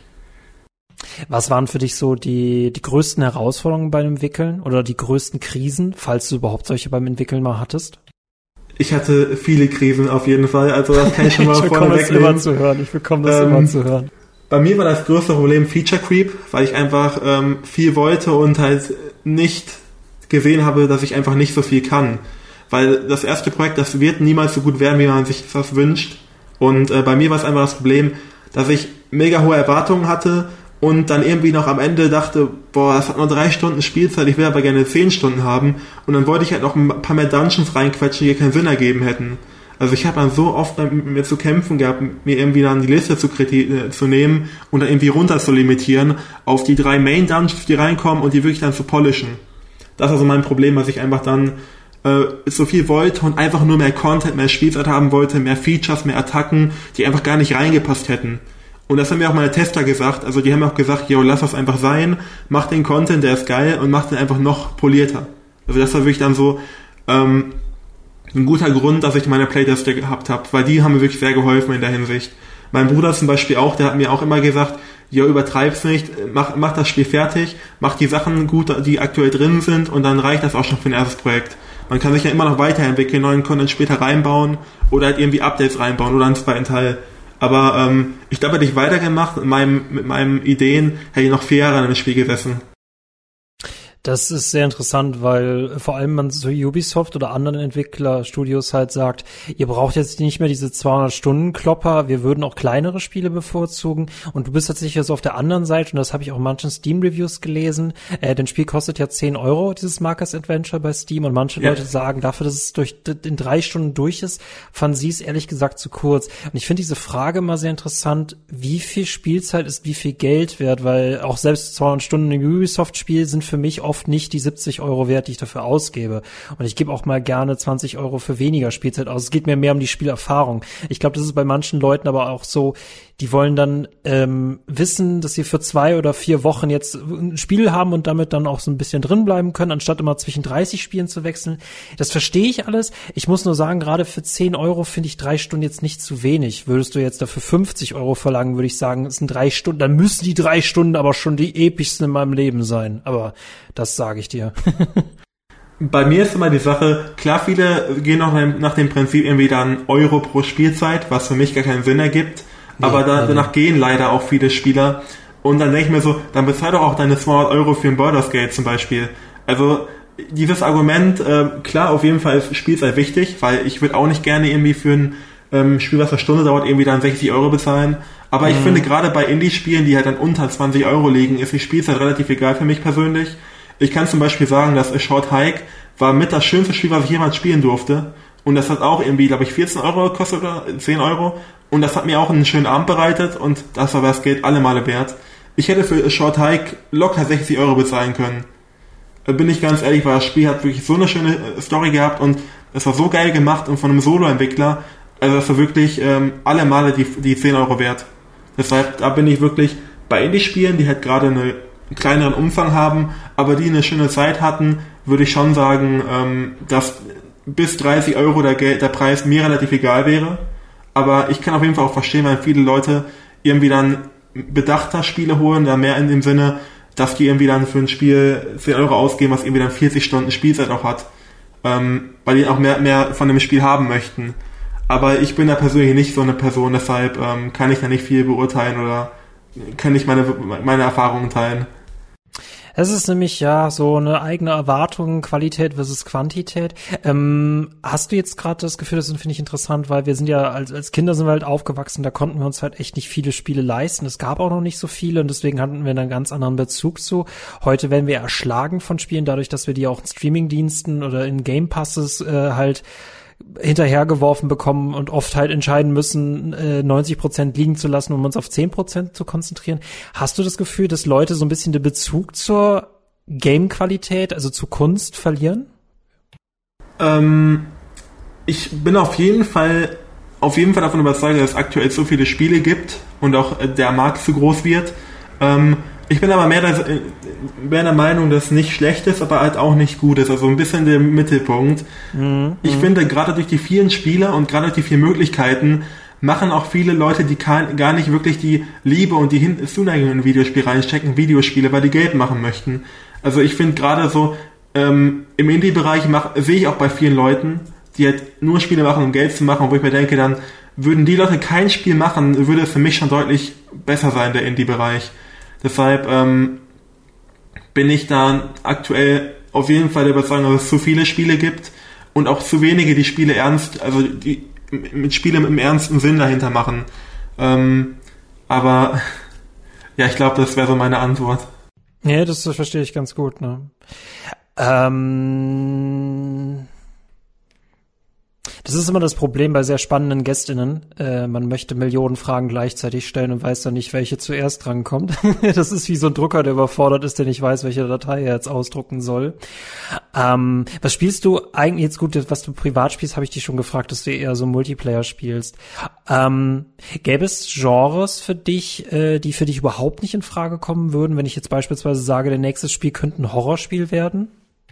Speaker 2: Was waren für dich so die größten Herausforderungen beim Entwickeln oder die größten Krisen, falls du überhaupt solche beim Entwickeln mal hattest?
Speaker 3: Ich hatte viele Krisen auf jeden Fall, also das kann ich schon mal vorne wegnehmen.
Speaker 2: Ich bekomme das immer zu hören.
Speaker 3: Bei mir war das größte Problem Feature Creep, weil ich einfach viel wollte und halt nicht gesehen habe, dass ich einfach nicht so viel kann. Weil das erste Projekt, das wird niemals so gut werden, wie man sich das wünscht. Und bei mir war es einfach das Problem, dass ich mega hohe Erwartungen hatte und dann irgendwie noch am Ende dachte, boah, es hat nur 3 Stunden Spielzeit, ich will aber gerne 10 Stunden haben. Und dann wollte ich halt noch ein paar mehr Dungeons reinquetschen, die keinen Sinn ergeben hätten. Also ich habe dann so oft mit mir zu kämpfen gehabt, mir irgendwie dann die Liste zu nehmen und dann irgendwie runter zu limitieren auf die 3 Main Dungeons, die reinkommen und die wirklich dann zu polischen. Das war so mein Problem, dass ich einfach dann so viel wollte und einfach nur mehr Content, mehr Spielzeit haben wollte, mehr Features, mehr Attacken, die einfach gar nicht reingepasst hätten. Und das haben mir auch meine Tester gesagt, also die haben auch gesagt, yo, lass das einfach sein, mach den Content, der ist geil und mach den einfach noch polierter. Also das war wirklich dann so ein guter Grund, dass ich meine Playtester gehabt habe, weil die haben mir wirklich sehr geholfen in der Hinsicht. Mein Bruder zum Beispiel auch, der hat mir auch immer gesagt, jo, übertreib's nicht, mach das Spiel fertig, mach die Sachen gut, die aktuell drin sind und dann reicht das auch schon für ein erstes Projekt. Man kann sich ja immer noch weiterentwickeln, neuen Content später reinbauen oder halt irgendwie Updates reinbauen oder einen zweiten Teil. Aber ich glaube, hätte ich weitergemacht mit meinen Ideen, hätte ich noch 4 Jahre an dem Spiel gesessen.
Speaker 2: Das ist sehr interessant, weil vor allem man so Ubisoft oder anderen Entwicklerstudios halt sagt, ihr braucht jetzt nicht mehr diese 200-Stunden-Klopper, wir würden auch kleinere Spiele bevorzugen. Und du bist tatsächlich so auf der anderen Seite, und das habe ich auch in manchen Steam-Reviews gelesen, das Spiel kostet ja 10 €, dieses Marcus Adventure bei Steam, und manche Leute sagen, dafür, dass es in 3 Stunden durch ist, fanden sie es ehrlich gesagt zu kurz. Und ich finde diese Frage mal sehr interessant, wie viel Spielzeit ist wie viel Geld wert, weil auch selbst 200 Stunden im Ubisoft-Spiel sind für mich oft nicht die 70 € wert, die ich dafür ausgebe. Und ich gebe auch mal gerne 20 € für weniger Spielzeit aus. Es geht mir mehr um die Spielerfahrung. Ich glaube, das ist bei manchen Leuten aber auch so, die wollen dann wissen, dass sie für 2 oder 4 Wochen jetzt ein Spiel haben und damit dann auch so ein bisschen drin bleiben können, anstatt immer zwischen 30 Spielen zu wechseln. Das verstehe ich alles. Ich muss nur sagen, gerade für 10 € finde ich 3 Stunden jetzt nicht zu wenig. Würdest du jetzt dafür 50 € verlangen, würde ich sagen, es sind 3 Stunden, dann müssen die 3 Stunden aber schon die epischsten in meinem Leben sein. Aber das sage ich dir.
Speaker 3: Bei mir ist immer die Sache, klar, viele gehen noch nach dem Prinzip irgendwie dann Euro pro Spielzeit, was für mich gar keinen Sinn ergibt. Aber danach gehen leider auch viele Spieler. Und dann denke ich mir so, dann bezahl doch auch deine 200 € für ein Baldur's Gate zum Beispiel. Also dieses Argument, klar, auf jeden Fall ist Spielzeit wichtig, weil ich würde auch nicht gerne irgendwie für ein Spiel, was eine Stunde dauert, irgendwie dann 60 € bezahlen. Aber ich finde, gerade bei Indie-Spielen, die halt dann unter 20 € liegen, ist die Spielzeit relativ egal für mich persönlich. Ich kann zum Beispiel sagen, dass A Short Hike war mit das schönste Spiel, was ich jemals spielen durfte. Und das hat auch irgendwie, glaube ich, 14 € gekostet oder 10 €. Und das hat mir auch einen schönen Abend bereitet und das war das Geld alle Male wert. Ich hätte für A Short Hike locker 60 € bezahlen können. Bin ich ganz ehrlich, weil das Spiel hat wirklich so eine schöne Story gehabt und es war so geil gemacht und von einem Solo-Entwickler. Also das war wirklich alle Male die 10 € wert. Deshalb, da bin ich wirklich bei Indie-Spielen, die halt gerade einen kleineren Umfang haben, aber die eine schöne Zeit hatten, würde ich schon sagen, dass bis 30 € der Preis mir relativ egal wäre. Aber ich kann auf jeden Fall auch verstehen, weil viele Leute irgendwie dann bedachter Spiele holen, da mehr in dem Sinne, dass die irgendwie dann für ein Spiel 10 € ausgeben, was irgendwie dann 40 Stunden Spielzeit auch hat, weil die auch mehr von dem Spiel haben möchten. Aber ich bin da persönlich nicht so eine Person, deshalb kann ich da nicht viel beurteilen oder kann ich meine Erfahrungen teilen.
Speaker 2: Es ist nämlich ja so eine eigene Erwartung, Qualität versus Quantität. Hast du jetzt gerade das Gefühl, das finde ich interessant, weil wir sind ja als Kinder sind wir halt aufgewachsen, da konnten wir uns halt echt nicht viele Spiele leisten. Es gab auch noch nicht so viele und deswegen hatten wir einen ganz anderen Bezug zu. Heute werden wir erschlagen von Spielen, dadurch, dass wir die auch in Streamingdiensten oder in Game Passes halt hinterhergeworfen bekommen und oft halt entscheiden müssen, 90% liegen zu lassen, um uns auf 10% zu konzentrieren. Hast du das Gefühl, dass Leute so ein bisschen den Bezug zur Game-Qualität, also zu Kunst, verlieren?
Speaker 3: Ich bin auf jeden Fall davon überzeugt, dass es aktuell so viele Spiele gibt und auch der Markt zu groß wird. Ich bin aber mehr der Meinung, dass es nicht schlecht ist, aber halt auch nicht gut ist. Also ein bisschen der Mittelpunkt. Ich finde, gerade durch die vielen Spiele und gerade durch die vielen Möglichkeiten machen auch viele Leute, die gar nicht wirklich die Liebe und die Zuneigung in ein Videospiel reinstecken, Videospiele, weil die Geld machen möchten. Also ich finde gerade so, im Indie-Bereich sehe ich auch bei vielen Leuten, die halt nur Spiele machen, um Geld zu machen, wo ich mir denke, dann würden die Leute kein Spiel machen, würde es für mich schon deutlich besser sein, der Indie-Bereich. Deshalb bin ich da aktuell auf jeden Fall der Überzeugung, dass es zu viele Spiele gibt und auch zu wenige, die Spiele die mit Spielen im ernsten Sinn dahinter machen. Aber ja, ich glaube, das wäre so meine Antwort.
Speaker 2: Ja, das verstehe ich ganz gut, ne? Das ist immer das Problem bei sehr spannenden GästInnen. Man möchte Millionen Fragen gleichzeitig stellen und weiß dann nicht, welche zuerst drankommt. Das ist wie so ein Drucker, der überfordert ist, der nicht weiß, welche Datei er jetzt ausdrucken soll. Was spielst du eigentlich jetzt gut, was du privat spielst, habe ich dich schon gefragt, dass du eher so Multiplayer spielst. Gäbe es Genres für dich, die für dich überhaupt nicht in Frage kommen würden, wenn ich jetzt beispielsweise sage, der nächste Spiel könnte ein Horrorspiel werden?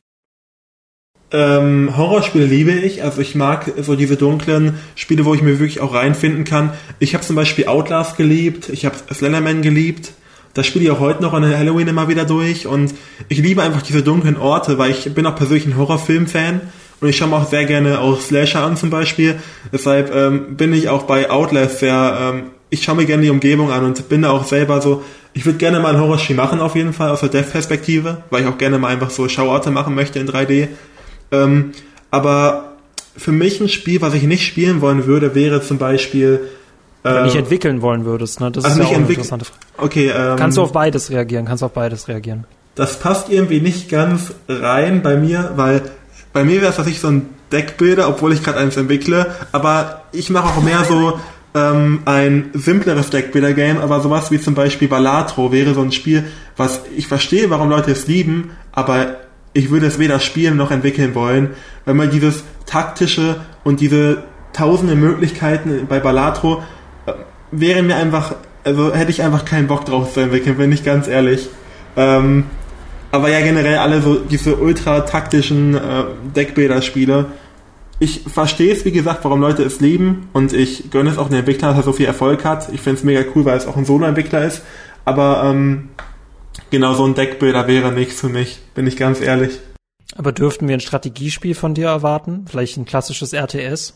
Speaker 3: Horrorspiele liebe ich, also ich mag so diese dunklen Spiele, wo ich mir wirklich auch reinfinden kann. Ich habe zum Beispiel Outlast geliebt, ich habe Slenderman geliebt, das spiele ich auch heute noch an Halloween immer wieder durch und ich liebe einfach diese dunklen Orte, weil ich bin auch persönlich ein Horrorfilm-Fan und ich schaue mir auch sehr gerne auch Slasher an zum Beispiel, deshalb bin ich auch bei Outlast sehr, ich schaue mir gerne die Umgebung an und bin da auch selber so, ich würde gerne mal ein Horrorspiel machen auf jeden Fall aus der Dev-Perspektive, weil ich auch gerne mal einfach so Schauorte machen möchte in 3D. Aber für mich ein Spiel, was ich nicht spielen wollen würde, wäre zum Beispiel
Speaker 2: nicht entwickeln wollen würdest, ne? Das ist ja auch eine interessante Frage.
Speaker 3: Okay,
Speaker 2: kannst du auf beides reagieren?
Speaker 3: Das passt irgendwie nicht ganz rein bei mir, weil bei mir wäre es, dass ich so ein Deckbilder, obwohl ich gerade eins entwickle, aber ich mache auch mehr so ein simpleres Deckbilder-Game, aber sowas wie zum Beispiel Balatro wäre so ein Spiel, was ich verstehe, warum Leute es lieben, aber ich würde es weder spielen noch entwickeln wollen, weil man dieses taktische und diese tausende Möglichkeiten bei Balatro wäre mir einfach, also hätte ich einfach keinen Bock drauf zu entwickeln, bin ich ganz ehrlich. Aber ja, generell alle so diese ultra taktischen Deckbilder-Spiele. Ich verstehe es, wie gesagt, warum Leute es lieben und ich gönne es auch den Entwicklern, dass er so viel Erfolg hat. Ich finde es mega cool, weil es auch ein Solo-Entwickler ist, aber genau, so ein Deckbilder wäre nichts für mich, bin ich ganz ehrlich.
Speaker 2: Aber dürften wir ein Strategiespiel von dir erwarten? Vielleicht ein klassisches RTS?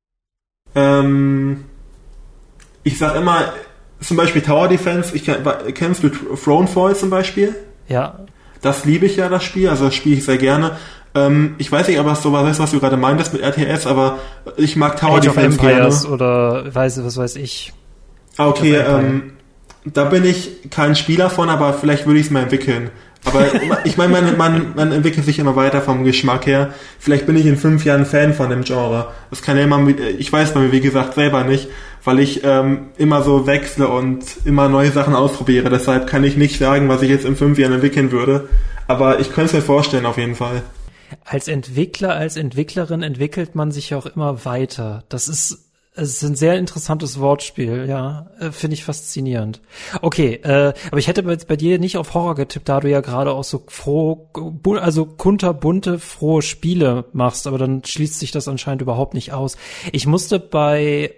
Speaker 3: Ich sag immer, zum Beispiel Tower Defense, kennst du Thronefall zum Beispiel?
Speaker 2: Ja.
Speaker 3: Das liebe ich ja, das Spiel, also das spiele ich sehr gerne. Ich weiß nicht, ob das so was ist, was du gerade meintest mit RTS, aber ich mag Tower
Speaker 2: Age
Speaker 3: Defense
Speaker 2: of Empires
Speaker 3: gerne.
Speaker 2: Oder was weiß ich.
Speaker 3: Okay, da bin ich kein Spieler von, aber vielleicht würde ich es mal entwickeln. Aber ich meine, man entwickelt sich immer weiter vom Geschmack her. Vielleicht bin ich in 5 Jahren Fan von dem Genre. Das kann ja immer, ich weiß bei mir, wie gesagt, selber nicht, weil ich immer so wechsle und immer neue Sachen ausprobiere. Deshalb kann ich nicht sagen, was ich jetzt in 5 Jahren entwickeln würde. Aber ich könnte es mir vorstellen, auf jeden Fall.
Speaker 2: Als Entwickler, als Entwicklerin entwickelt man sich auch immer weiter. Es ist ein sehr interessantes Wortspiel, ja, finde ich faszinierend. Okay, aber ich hätte jetzt bei dir nicht auf Horror getippt, da du ja gerade auch so kunterbunte, frohe Spiele machst, aber dann schließt sich das anscheinend überhaupt nicht aus. Ich musste bei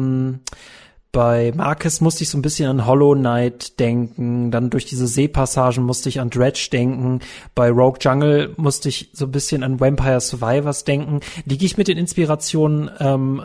Speaker 2: Marcus musste ich so ein bisschen an Hollow Knight denken, dann durch diese Seepassagen musste ich an Dredge denken, bei Rogue Jungle musste ich so ein bisschen an Vampire Survivors denken. Liege ich mit den Inspirationen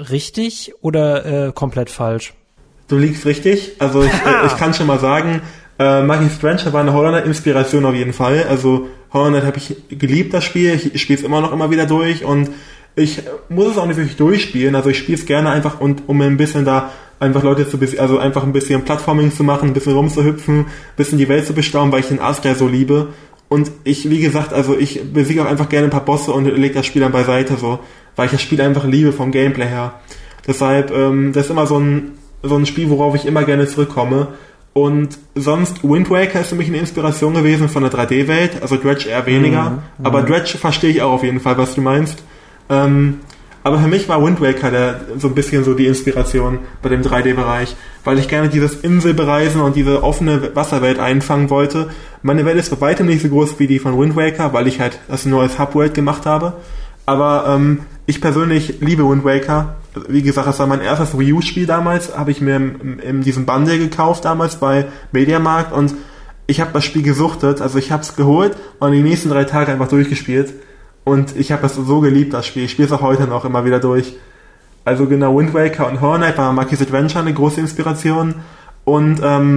Speaker 2: richtig oder komplett falsch?
Speaker 3: Du liegst richtig, also ich kann schon mal sagen, Marcus Adventure war eine Hollow Knight-Inspiration auf jeden Fall. Also Hollow Knight habe ich geliebt, das Spiel. Ich spiele es immer wieder durch und ich muss es auch nicht wirklich durchspielen. Also ich spiele es gerne einfach, um ein bisschen da einfach Leute also einfach ein bisschen Plattforming zu machen, ein bisschen rumzuhüpfen, ein bisschen die Welt zu bestaunen, weil ich den Asgard so liebe. Und ich, wie gesagt, also ich besiege auch einfach gerne ein paar Bosse und lege das Spiel dann beiseite, so, weil ich das Spiel einfach liebe vom Gameplay her. Deshalb, das ist immer so ein Spiel, worauf ich immer gerne zurückkomme. Und sonst, Wind Waker ist für mich eine Inspiration gewesen von der 3D-Welt, also Dredge eher weniger, aber Dredge verstehe ich auch auf jeden Fall, was du meinst. Aber für mich war Wind Waker so ein bisschen so die Inspiration bei dem 3D-Bereich, weil ich gerne dieses Inselbereisen und diese offene Wasserwelt einfangen wollte. Meine Welt ist bei weitem nicht so groß wie die von Wind Waker, weil ich halt das nur als Hub-World gemacht habe. Aber ich persönlich liebe Wind Waker. Wie gesagt, das war mein erstes Wii U-Spiel damals, habe ich mir in diesem Bundle gekauft damals bei Mediamarkt und ich habe das Spiel gesuchtet, also ich habe es geholt und die nächsten 3 Tage einfach durchgespielt und ich habe das so geliebt, das Spiel. Ich spiele es auch heute noch immer wieder durch. Also genau, Wind Waker und Hollow Knight war Marcus Adventure eine große Inspiration und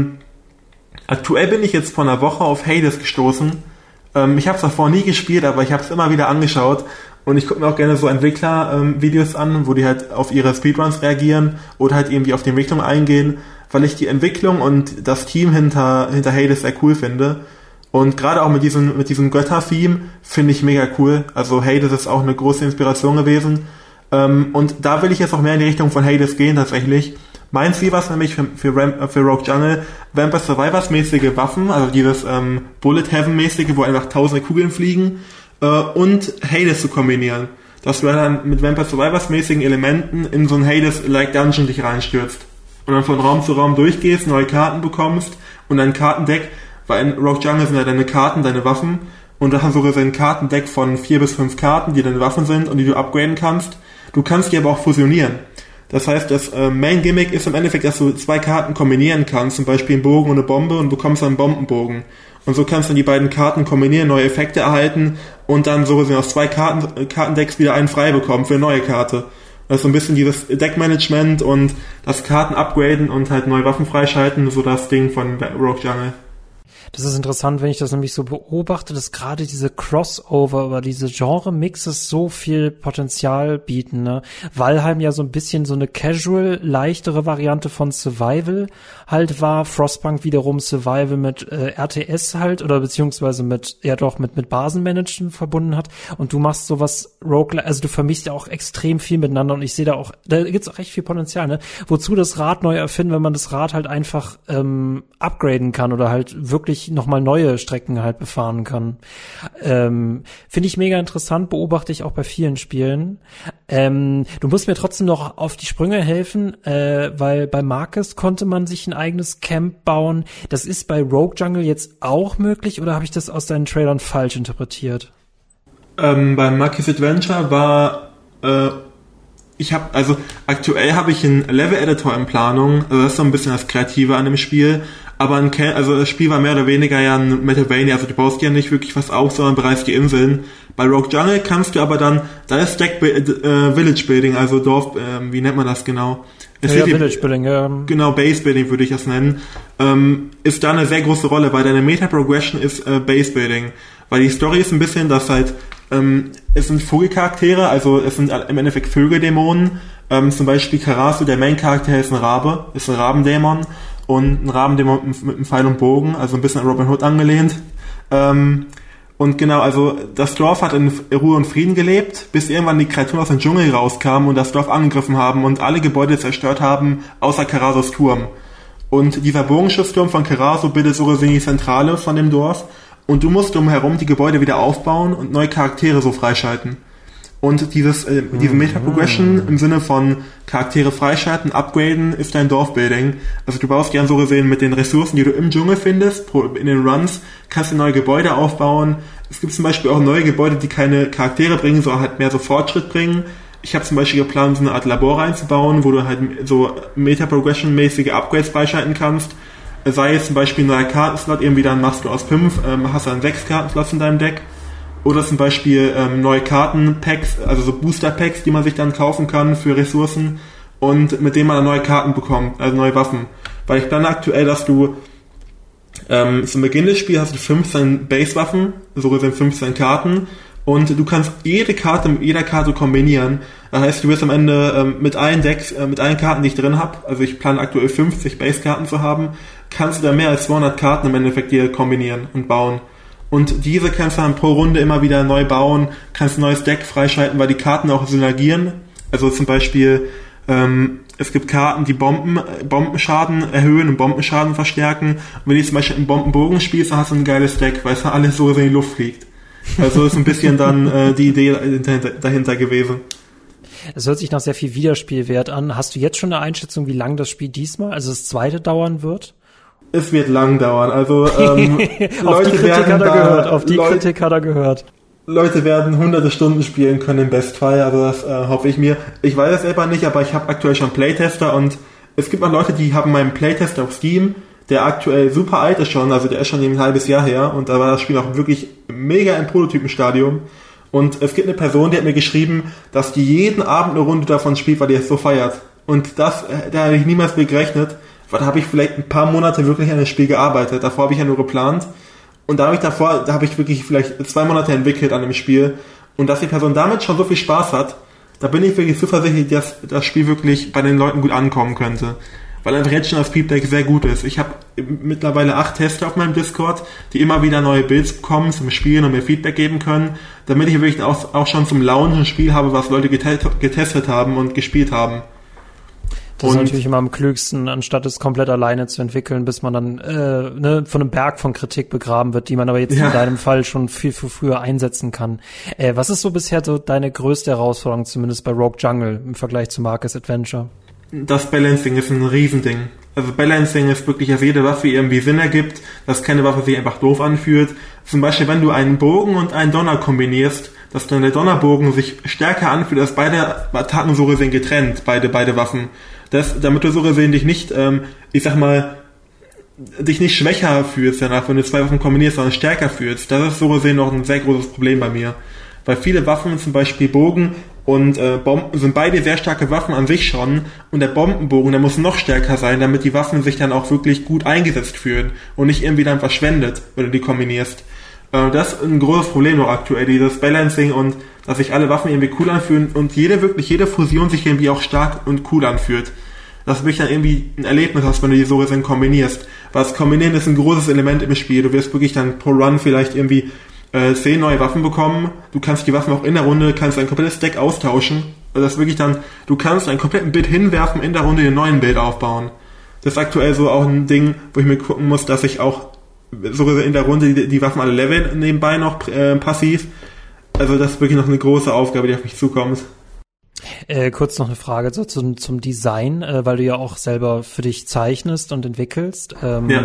Speaker 3: aktuell bin ich jetzt vor einer Woche auf Hades gestoßen. Ich habe es davor nie gespielt, aber ich habe es immer wieder angeschaut. Und ich gucke mir auch gerne so Entwickler-Videos an, wo die halt auf ihre Speedruns reagieren oder halt irgendwie auf die Entwicklung eingehen, weil ich die Entwicklung und das Team hinter Hades sehr cool finde. Und gerade auch mit diesem Götter-Theme finde ich mega cool. Also Hades ist auch eine große Inspiration gewesen. Und da will ich jetzt auch mehr in die Richtung von Hades gehen tatsächlich. Mein Ziel war es nämlich für Rogue Jungle, Vampire Survivors-mäßige Waffen, also dieses Bullet Heaven-mäßige, wo einfach tausende Kugeln fliegen, und Hades zu kombinieren. Dass du dann mit Vampire Survivors mäßigen Elementen in so ein Hades-like Dungeon dich reinstürzt. Und dann von Raum zu Raum durchgehst, neue Karten bekommst und ein Kartendeck, weil in Rogue Jungle sind ja deine Karten, deine Waffen und da hast du sogar ein Kartendeck von 4 bis 5 Karten, die deine Waffen sind und die du upgraden kannst. Du kannst die aber auch fusionieren. Das heißt, das Main Gimmick ist im Endeffekt, dass du 2 Karten kombinieren kannst, zum Beispiel einen Bogen und eine Bombe und bekommst dann einen Bombenbogen. Und so kannst du die beiden Karten kombinieren, neue Effekte erhalten und dann so gesehen aus 2 Kartendecks wieder einen frei bekommen für eine neue Karte. Das ist so ein bisschen dieses Deckmanagement und das Karten upgraden und halt neue Waffen freischalten, so das Ding von Rogue Jungle.
Speaker 2: Das ist interessant, wenn ich das nämlich so beobachte, dass gerade diese Crossover oder diese Genre-Mixes so viel Potenzial bieten, ne? Valheim ja so ein bisschen so eine casual, leichtere Variante von Survival halt war, Frostpunk wiederum Survival mit RTS halt oder beziehungsweise mit Basenmanagen verbunden hat und du machst sowas Roguelike, also du vermischst ja auch extrem viel miteinander und ich sehe da gibt's auch recht viel Potenzial, ne? Wozu das Rad neu erfinden, wenn man das Rad halt einfach upgraden kann oder halt wirklich nochmal neue Strecken halt befahren kann. Finde ich mega interessant, beobachte ich auch bei vielen Spielen. Du musst mir trotzdem noch auf die Sprünge helfen, weil bei Marcus konnte man sich ein eigenes Camp bauen. Das ist bei Rogue Jungle jetzt auch möglich oder habe ich das aus deinen Trailern falsch interpretiert?
Speaker 3: Bei Marcus Adventure war aktuell habe ich einen Level-Editor in Planung, also das ist so ein bisschen das Kreative an dem Spiel, aber das Spiel war mehr oder weniger ja ein Metroidvania, also du baust ja nicht wirklich was auf, sondern bereist die Inseln. Bei Rogue Jungle kannst du aber da ist Village Building, also Dorf, wie nennt man das genau?
Speaker 2: Village Building, ja. Genau,
Speaker 3: Base Building würde ich das nennen, ist da eine sehr große Rolle, weil deine Meta-Progression ist Base Building, weil die Story ist ein bisschen, dass halt es sind Vogelcharaktere, also es sind im Endeffekt Vögeldämonen, zum Beispiel Karasu, der Main-Charakter ist ein Rabe, ist ein Rabendämon und ein Rabendämon mit einem Pfeil und Bogen, also ein bisschen an Robin Hood angelehnt. Und genau, also das Dorf hat in Ruhe und Frieden gelebt, bis irgendwann die Kreaturen aus dem Dschungel rauskamen und das Dorf angegriffen haben und alle Gebäude zerstört haben, außer Karasus Turm. Und dieser Bogenschutzturm von Karasu bildet so gesehen die Zentrale von dem Dorf. Und du musst drumherum die Gebäude wieder aufbauen und neue Charaktere so freischalten. Und diese Meta-Progression im Sinne von Charaktere freischalten, upgraden, ist dein Dorfbuilding. Also du baust gern so gesehen mit den Ressourcen, die du im Dschungel findest, in den Runs, kannst du neue Gebäude aufbauen. Es gibt zum Beispiel auch neue Gebäude, die keine Charaktere bringen, sondern halt mehr so Fortschritt bringen. Ich habe zum Beispiel geplant, so eine Art Labor reinzubauen, wo du halt so Meta-Progression-mäßige Upgrades freischalten kannst. Sei es zum Beispiel ein neuer Kartenslot, irgendwie dann machst du aus 5, hast dann 6 Kartenslots in deinem Deck. Oder zum Beispiel neue Kartenpacks, also so Booster-Packs, die man sich dann kaufen kann für Ressourcen und mit denen man dann neue Karten bekommt, also neue Waffen. Weil ich plane aktuell, dass du Zum Beginn des Spiels hast du 15 Base-Waffen, so gesehen 15 Karten, und du kannst jede Karte mit jeder Karte kombinieren. Das heißt, du wirst am Ende mit allen Decks, mit allen Karten, die ich drin habe, also ich plane aktuell 50 Base-Karten zu haben, kannst du da mehr als 200 Karten im Endeffekt dir kombinieren und bauen. Und diese kannst du dann pro Runde immer wieder neu bauen, kannst ein neues Deck freischalten, weil die Karten auch synergieren. Also zum Beispiel, es gibt Karten, die Bombenschaden erhöhen und Bombenschaden verstärken. Und wenn du zum Beispiel einen Bombenbogen spielst, dann hast du ein geiles Deck, weil es alles so in die Luft fliegt. Also ist ein bisschen dann die Idee dahinter gewesen.
Speaker 2: Es hört sich nach sehr viel Wiederspielwert an. Hast du jetzt schon eine Einschätzung, wie lang das Spiel diesmal, also das zweite, dauern wird?
Speaker 3: Es wird lang dauern. Also
Speaker 2: auf die Kritik hat er gehört.
Speaker 3: Leute werden hunderte Stunden spielen können im Bestfall, also das hoffe ich mir. Ich weiß es selber nicht, aber ich habe aktuell schon Playtester und es gibt auch Leute, die haben meinen Playtester auf Steam, der aktuell super alt ist schon, also der ist schon ein halbes Jahr her und da war das Spiel auch wirklich mega im Prototypenstadium. Und es gibt eine Person, die hat mir geschrieben, dass die jeden Abend eine Runde davon spielt, weil die es so feiert. Und da habe ich niemals mit gerechnet, weil da habe ich vielleicht ein paar Monate wirklich an das Spiel gearbeitet. Davor habe ich ja nur geplant. Und da habe ich wirklich vielleicht 2 Monate entwickelt an dem Spiel. Und dass die Person damit schon so viel Spaß hat, da bin ich wirklich zuversichtlich, dass das Spiel wirklich bei den Leuten gut ankommen könnte. Weil einfach jetzt schon das Feedback sehr gut ist. Ich habe mittlerweile 8 Tester auf meinem Discord, die immer wieder neue Builds bekommen zum Spielen und mir Feedback geben können, damit ich wirklich auch schon zum Launch ein Spiel habe, was Leute getestet haben und gespielt haben.
Speaker 2: Das ist natürlich immer am klügsten, anstatt es komplett alleine zu entwickeln, bis man dann von einem Berg von Kritik begraben wird, die man aber jetzt in deinem Fall schon viel früher einsetzen kann. Was ist so bisher so deine größte Herausforderung, zumindest bei Rogue Jungle im Vergleich zu Marcus Adventure?
Speaker 3: Das Balancing ist ein Riesending. Also Balancing ist wirklich, dass jede Waffe irgendwie Sinn ergibt, dass keine Waffe sich einfach doof anfühlt. Zum Beispiel, wenn du einen Bogen und einen Donner kombinierst, dass dann der Donnerbogen sich stärker anfühlt als beide Attacken so gesehen getrennt, beide Waffen. Damit du so gesehen dich nicht, dich nicht schwächer fühlst danach, wenn du 2 Waffen kombinierst, sondern stärker fühlst. Das ist so gesehen noch ein sehr großes Problem bei mir. Weil viele Waffen, zum Beispiel Bogen und Bomben, sind beide sehr starke Waffen an sich schon. Und der Bombenbogen, der muss noch stärker sein, damit die Waffen sich dann auch wirklich gut eingesetzt fühlen und nicht irgendwie dann verschwendet, wenn du die kombinierst. Das ist ein großes Problem noch aktuell, dieses Balancing und dass sich alle Waffen irgendwie cool anfühlen und jede Fusion sich irgendwie auch stark und cool anfühlt. Das ist wirklich dann irgendwie ein Erlebnis hast, wenn du die so gesehen kombinierst. Weil das Kombinieren ist ein großes Element im Spiel. Du wirst wirklich dann pro Run vielleicht irgendwie 10 neue Waffen bekommen. Du kannst die Waffen auch in der Runde, kannst ein komplettes Deck austauschen. Also das ist wirklich dann, du kannst einen kompletten Bild hinwerfen, in der Runde den neuen Bild aufbauen. Das ist aktuell so auch ein Ding, wo ich mir gucken muss, dass ich auch so in der Runde die Waffen alle leveln nebenbei noch passiv. Also das ist wirklich noch eine große Aufgabe, die auf mich zukommt.
Speaker 2: Kurz noch eine Frage so zum Design, weil du ja auch selber für dich zeichnest und entwickelst.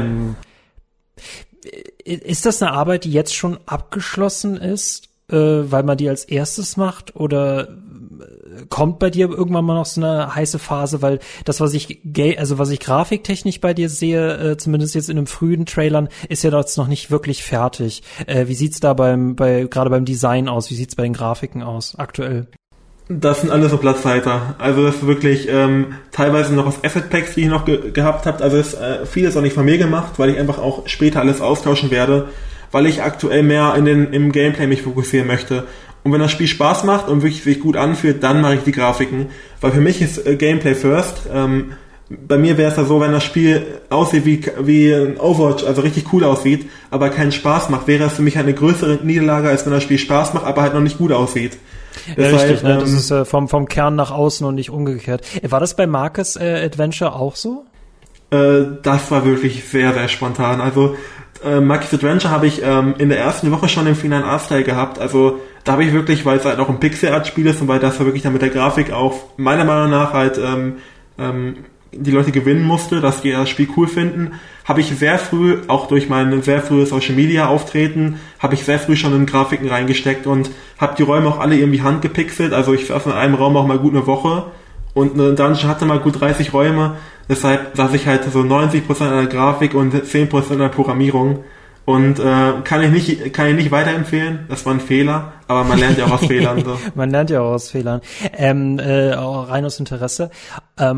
Speaker 2: Ist das eine Arbeit, die jetzt schon abgeschlossen ist, weil man die als erstes macht, oder kommt bei dir irgendwann mal noch so eine heiße Phase, weil das, was ich grafiktechnisch bei dir sehe, zumindest jetzt in den frühen Trailern, ist ja jetzt noch nicht wirklich fertig. Wie sieht's da gerade beim Design aus? Wie sieht's bei den Grafiken aus aktuell?
Speaker 3: Das sind alles so Platzhalter. Also das ist wirklich teilweise noch aus Asset Packs, die ich noch gehabt habe. Also ist vieles auch nicht von mir gemacht, weil ich einfach auch später alles austauschen werde, weil ich aktuell mehr im Gameplay mich fokussieren möchte. Und wenn das Spiel Spaß macht und wirklich sich gut anfühlt, dann mache ich die Grafiken. Weil für mich ist Gameplay first. Bei mir wäre es ja so, wenn das Spiel aussieht wie ein Overwatch, also richtig cool aussieht, aber keinen Spaß macht, wäre es für mich eine größere Niederlage, als wenn das Spiel Spaß macht, aber halt noch nicht gut aussieht.
Speaker 2: Ja, richtig, ne? Das ist vom Kern nach außen und nicht umgekehrt. War das bei Marcus Adventure auch so?
Speaker 3: Das war wirklich sehr, sehr spontan. Also Marcus Adventure habe ich in der ersten Woche schon den finalen Artstyle gehabt. Also da habe ich wirklich, weil es halt auch ein Pixel-Art-Spiel ist und weil das wirklich dann mit der Grafik auch meiner Meinung nach halt die Leute gewinnen musste, dass die das Spiel cool finden, habe ich sehr früh, auch durch mein sehr frühes Social Media Auftreten, habe ich sehr früh schon in Grafiken reingesteckt und habe die Räume auch alle irgendwie handgepixelt. Also ich saß in einem Raum auch mal gut eine Woche und eine Dungeon hatte mal gut 30 Räume. Deshalb saß ich halt so 90% an der Grafik und 10% an der Programmierung. Und kann ich nicht weiterempfehlen. Das war ein Fehler, aber man lernt ja auch aus Fehlern. So.
Speaker 2: Man lernt ja auch aus Fehlern. Rein aus Interesse.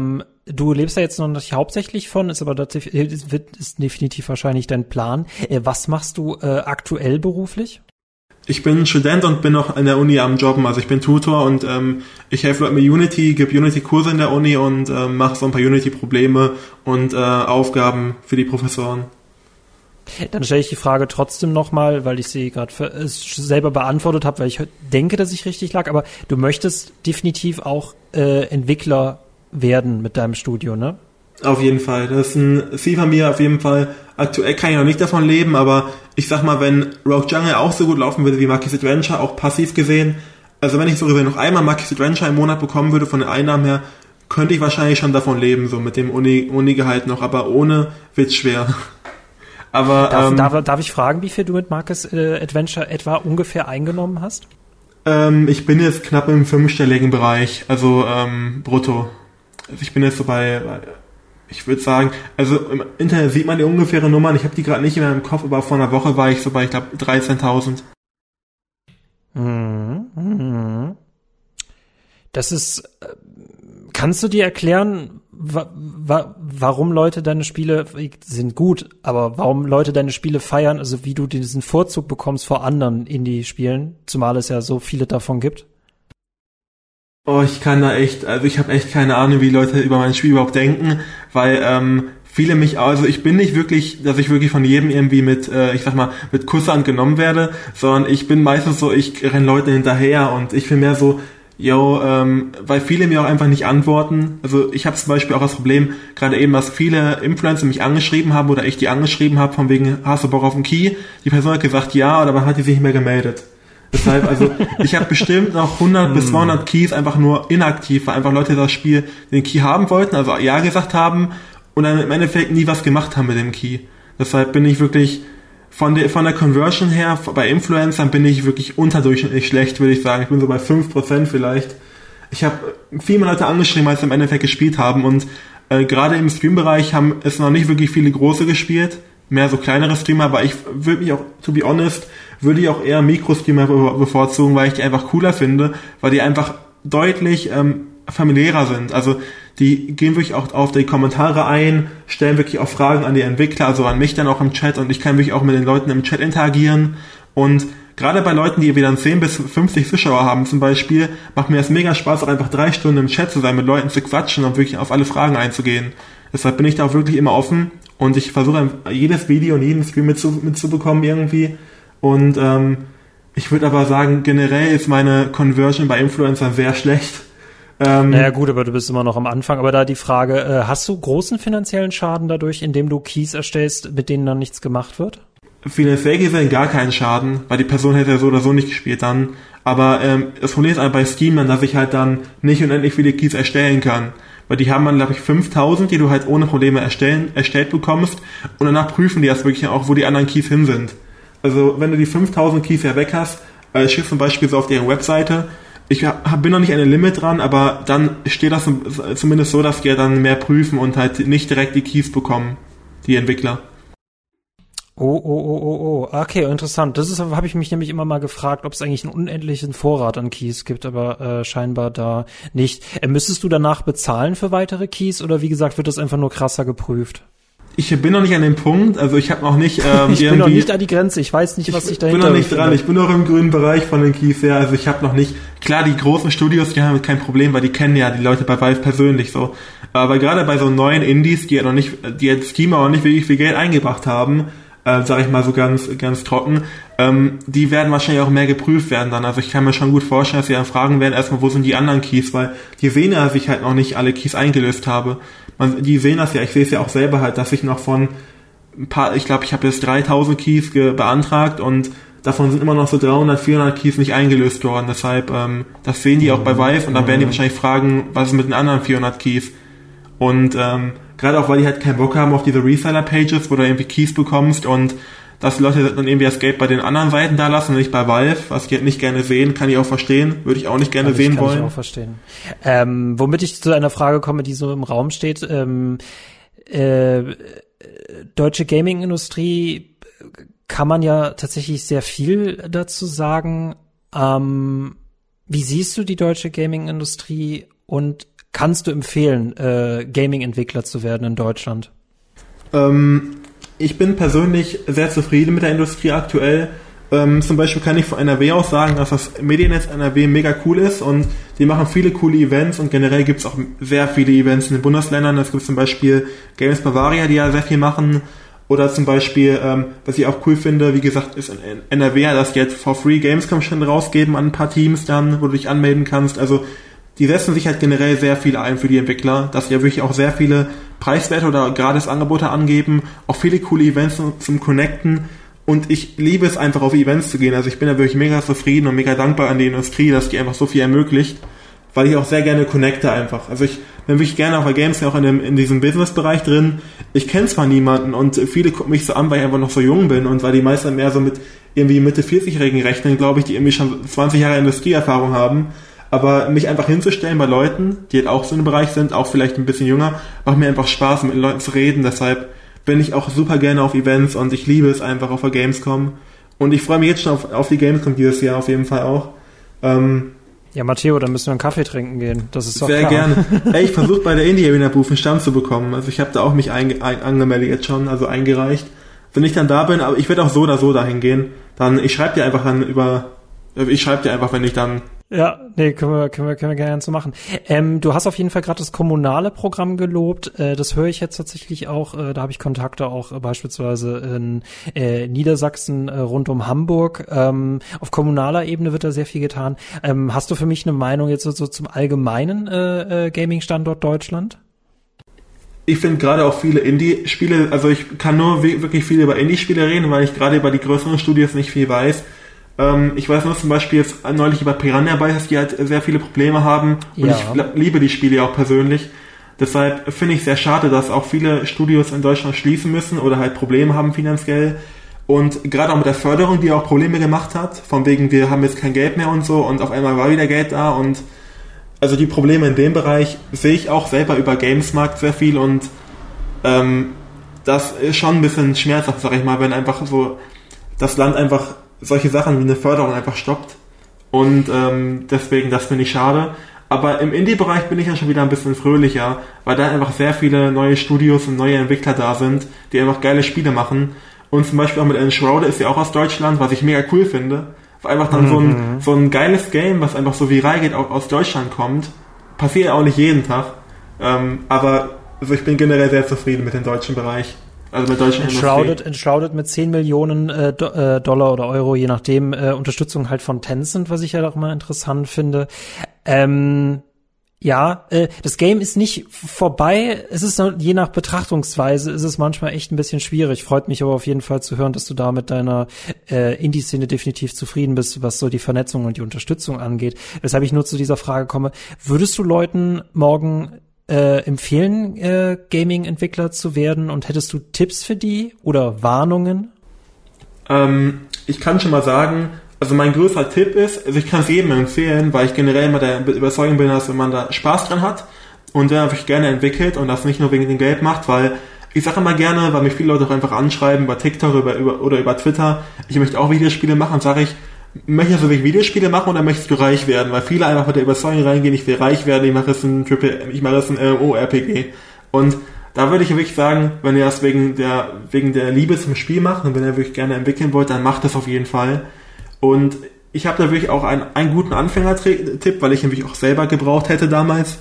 Speaker 2: du lebst ja jetzt noch nicht hauptsächlich von, ist definitiv wahrscheinlich dein Plan. Was machst du aktuell beruflich?
Speaker 3: Ich bin Student und bin noch in der Uni am Jobben. Also ich bin Tutor und ich helfe Leuten mit Unity, gebe Unity-Kurse in der Uni und mache so ein paar Unity-Probleme und Aufgaben für die Professoren.
Speaker 2: Dann stelle ich die Frage trotzdem nochmal, weil ich sie gerade selber beantwortet habe, weil ich denke, dass ich richtig lag, aber du möchtest definitiv auch Entwickler werden mit deinem Studio, ne?
Speaker 3: Auf jeden Fall. Das ist ein Ziel von mir, auf jeden Fall. Aktuell kann ich noch nicht davon leben, aber ich sag mal, wenn Rogue Jungle auch so gut laufen würde wie Marquis Adventure, auch passiv gesehen, also wenn ich so gesehen noch einmal Marquis Adventure im Monat bekommen würde von den Einnahmen her, könnte ich wahrscheinlich schon davon leben, so mit dem Uni-Gehalt noch, aber ohne wird's schwer. Aber
Speaker 2: darf ich fragen, wie viel du mit Marquis Adventure etwa ungefähr eingenommen hast?
Speaker 3: Ich bin jetzt knapp im 5-stelligen Bereich, also brutto. Also ich bin jetzt so bei ich würde sagen, also im Internet sieht man die ungefähre Nummern, ich habe die gerade nicht mehr im Kopf, aber vor einer Woche war ich so bei, ich glaube, 13.000.
Speaker 2: Das ist, kannst du dir erklären, warum Leute deine Spiele sind gut, aber warum Leute deine Spiele feiern, also wie du diesen Vorzug bekommst vor anderen Indie-Spielen, zumal es ja so viele davon gibt?
Speaker 3: Oh, ich habe echt keine Ahnung, wie Leute über mein Spiel überhaupt denken, weil viele mich, also ich bin nicht wirklich, dass ich wirklich von jedem irgendwie mit Kusshand genommen werde, sondern ich bin meistens so, ich renne Leuten hinterher und ich bin mehr so, weil viele mir auch einfach nicht antworten. Also ich habe zum Beispiel auch das Problem, gerade eben, dass viele Influencer mich angeschrieben haben oder ich die angeschrieben habe, von wegen, hast du Bock auf einen Key? Die Person hat gesagt, ja, aber dann hat die sich nicht mehr gemeldet. Deshalb, also ich habe bestimmt noch 100 bis 200 Keys einfach nur inaktiv, weil einfach Leute das Spiel den Key haben wollten, also ja gesagt haben und dann im Endeffekt nie was gemacht haben mit dem Key. Deshalb bin ich wirklich von der Conversion her, bei Influencern bin ich wirklich unterdurchschnittlich schlecht, würde ich sagen. Ich bin so bei 5% vielleicht. Ich habe viel mehr Leute angeschrieben, als sie im Endeffekt gespielt haben und gerade im Stream-Bereich haben es noch nicht wirklich viele große gespielt, mehr so kleinere Streamer, aber ich würde mich auch, to be honest, würde ich auch eher Mikrostreamer bevorzugen, weil ich die einfach cooler finde, weil die einfach deutlich familiärer sind. Also die gehen wirklich auch auf die Kommentare ein, stellen wirklich auch Fragen an die Entwickler, also an mich dann auch im Chat und ich kann wirklich auch mit den Leuten im Chat interagieren und gerade bei Leuten, die wieder 10 bis 50 Zuschauer haben zum Beispiel, macht mir das mega Spaß, auch einfach 3 Stunden im Chat zu sein, mit Leuten zu quatschen und wirklich auf alle Fragen einzugehen. Deshalb bin ich da auch wirklich immer offen und ich versuche jedes Video und jeden Stream mitzubekommen irgendwie. Und ich würde aber sagen, generell ist meine Conversion bei Influencern sehr schlecht.
Speaker 2: Naja gut, aber du bist immer noch am Anfang. Aber da die Frage, hast du großen finanziellen Schaden dadurch, indem du Keys erstellst, mit denen dann nichts gemacht wird?
Speaker 3: Finanziell gesehen gar keinen Schaden, weil die Person hätte ja so oder so nicht gespielt dann. Aber das Problem ist halt bei Steam dann, dass ich halt dann nicht unendlich viele Keys erstellen kann. Weil die haben dann, glaube ich, 5.000, die du halt ohne Probleme erstellt bekommst. Und danach prüfen die das wirklich auch, wo die anderen Keys hin sind. Also wenn du die 5.000 Keys ja weg hast, steht zum Beispiel so auf deren Webseite, ich bin noch nicht an ein Limit dran, aber dann steht das zumindest so, dass wir dann mehr prüfen und halt nicht direkt die Keys bekommen, die Entwickler.
Speaker 2: Oh. Okay, interessant. Das habe ich mich nämlich immer mal gefragt, ob es eigentlich einen unendlichen Vorrat an Keys gibt, aber scheinbar da nicht. Müsstest du danach bezahlen für weitere Keys oder wie gesagt, wird das einfach nur krasser geprüft?
Speaker 3: Ich bin noch nicht an dem Punkt, also ich habe noch nicht
Speaker 2: ich bin noch nicht an die Grenze, ich weiß nicht, was sich dahinter
Speaker 3: Ich bin noch nicht dran, ich bin noch im grünen Bereich von den Keys her, also ich habe noch nicht, klar, die großen Studios, die haben kein Problem, weil die kennen ja die Leute bei Valve persönlich so, aber gerade bei so neuen Indies, die jetzt Steam auch nicht wirklich viel Geld eingebracht haben, sag ich mal so ganz trocken, die werden wahrscheinlich auch mehr geprüft werden dann, also ich kann mir schon gut vorstellen, dass sie dann fragen werden, erstmal, wo sind die anderen Keys, weil die sehen ja, dass ich halt noch nicht alle Keys eingelöst habe. Die sehen das ja, ich sehe es ja auch selber halt, dass ich noch von ein paar, ich glaube, ich habe jetzt 3.000 Keys beantragt und davon sind immer noch so 300, 400 Keys nicht eingelöst worden, deshalb, das sehen die auch bei Valve und dann werden die wahrscheinlich fragen, was ist mit den anderen 400 Keys und gerade auch, weil die halt keinen Bock haben auf diese Reseller-Pages, wo du irgendwie Keys bekommst und dass die Leute dann irgendwie das Geld bei den anderen Seiten da lassen und nicht bei Valve, was die halt nicht gerne sehen, kann ich auch verstehen, würde ich auch nicht gerne sehen wollen.
Speaker 2: Kann ich auch verstehen. Womit ich zu einer Frage komme, die so im Raum steht, deutsche Gaming-Industrie kann man ja tatsächlich sehr viel dazu sagen. Wie siehst du die deutsche Gaming-Industrie und kannst du empfehlen, Gaming-Entwickler zu werden in Deutschland?
Speaker 3: Ich bin persönlich sehr zufrieden mit der Industrie aktuell. Zum Beispiel kann ich von NRW aus sagen, dass das Mediennetz NRW mega cool ist und die machen viele coole Events und generell gibt es auch sehr viele Events in den Bundesländern. Es gibt zum Beispiel Games Bavaria, die ja sehr viel machen. Oder zum Beispiel, was ich auch cool finde, wie gesagt, ist in NRW, dass die jetzt for free Gamescom schon rausgeben an ein paar Teams dann, wo du dich anmelden kannst. Also die setzen sich halt generell sehr viel ein für die Entwickler, dass sie ja wirklich auch sehr viele Preiswerte oder gratis Angebote angeben, auch viele coole Events zum Connecten. Und ich liebe es einfach, auf Events zu gehen. Also ich bin da wirklich mega zufrieden und mega dankbar an die Industrie, dass die einfach so viel ermöglicht, weil ich auch sehr gerne connecte einfach. Also ich bin wirklich gerne auf der Games auch in diesem Business-Bereich drin. Ich kenne zwar niemanden und viele gucken mich so an, weil ich einfach noch so jung bin und weil die meisten mehr so mit irgendwie Mitte 40-Jährigen rechnen, glaube ich, die irgendwie schon 20 Jahre Industrieerfahrung haben. Aber mich einfach hinzustellen bei Leuten, die halt auch so in dem Bereich sind, auch vielleicht ein bisschen jünger, macht mir einfach Spaß, mit Leuten zu reden. Deshalb bin ich auch super gerne auf Events und ich liebe es einfach auf der Gamescom. Und ich freue mich jetzt schon auf die Gamescom dieses Jahr auf jeden Fall auch.
Speaker 2: Ja, Matteo, dann müssen wir einen Kaffee trinken gehen. Das ist doch
Speaker 3: sehr
Speaker 2: klar.
Speaker 3: Gerne. Ey, ich versuche bei der Indie Arena Booth einen Stand zu bekommen. Also ich habe da auch mich angemeldet jetzt schon, also eingereicht. Wenn ich dann da bin, aber ich werde auch so oder so dahin gehen, dann ich schreibe dir einfach, wenn ich dann.
Speaker 2: Ja, nee, können wir gerne so machen. Du hast auf jeden Fall gerade das kommunale Programm gelobt. Das höre ich jetzt tatsächlich auch. Da habe ich Kontakte auch beispielsweise in Niedersachsen rund um Hamburg. Auf kommunaler Ebene wird da sehr viel getan. Hast du für mich eine Meinung jetzt so zum allgemeinen Gaming-Standort Deutschland?
Speaker 3: Ich finde gerade auch viele Indie-Spiele, also ich kann nur wirklich viel über Indie-Spiele reden, weil ich gerade über die größeren Studios nicht viel weiß. Ich weiß nur zum Beispiel jetzt neulich über Piranha Bytes, die halt sehr viele Probleme haben und ja. Ich liebe die Spiele auch persönlich. Deshalb finde ich sehr schade, dass auch viele Studios in Deutschland schließen müssen oder halt Probleme haben finanziell. Und gerade auch mit der Förderung, die auch Probleme gemacht hat, von wegen wir haben jetzt kein Geld mehr und so und auf einmal war wieder Geld da und also die Probleme in dem Bereich sehe ich auch selber über Gamesmarkt sehr viel und das ist schon ein bisschen schmerzhaft, sag ich mal, wenn einfach so das Land einfach solche Sachen wie eine Förderung einfach stoppt und deswegen, das finde ich schade. Aber im Indie-Bereich bin ich ja schon wieder ein bisschen fröhlicher, weil da einfach sehr viele neue Studios und neue Entwickler da sind, die einfach geile Spiele machen. Und zum Beispiel auch mit Enshrouded ist ja auch aus Deutschland, was ich mega cool finde. Weil einfach dann so ein geiles Game, was einfach so viral geht, auch aus Deutschland kommt. Passiert auch nicht jeden Tag. Aber also ich bin generell sehr zufrieden mit dem deutschen Bereich. Also mit deutschen
Speaker 2: Enshrouded mit 10 Millionen Dollar oder Euro, je nachdem, Unterstützung halt von Tencent, was ich ja auch mal interessant finde. Das Game ist nicht vorbei. Es ist je nach Betrachtungsweise ist es manchmal echt ein bisschen schwierig. Freut mich aber auf jeden Fall zu hören, dass du da mit deiner Indie-Szene definitiv zufrieden bist, was so die Vernetzung und die Unterstützung angeht. Weshalb ich nur zu dieser Frage komme. Würdest du Leuten morgen empfehlen, Gaming-Entwickler zu werden und hättest du Tipps für die oder Warnungen?
Speaker 3: Ich kann schon mal sagen, also mein größter Tipp ist, also ich kann es jedem empfehlen, weil ich generell immer der Überzeugung bin, dass wenn man da Spaß dran hat und der sich gerne entwickelt und das nicht nur wegen dem Geld macht, weil ich sage immer gerne, weil mich viele Leute auch einfach anschreiben über TikTok oder über Twitter, ich möchte auch Videospiele machen, und sage ich, möchtest du wirklich Videospiele machen oder möchtest du reich werden? Weil viele einfach mit der Überzeugung reingehen, ich will reich werden, ich mache jetzt ein MMORPG. Und da würde ich wirklich sagen, wenn ihr das wegen der Liebe zum Spiel macht und wenn ihr wirklich gerne entwickeln wollt, dann macht das auf jeden Fall. Und ich habe da wirklich auch einen guten Anfängertipp, weil ich ihn wirklich auch selber gebraucht hätte damals.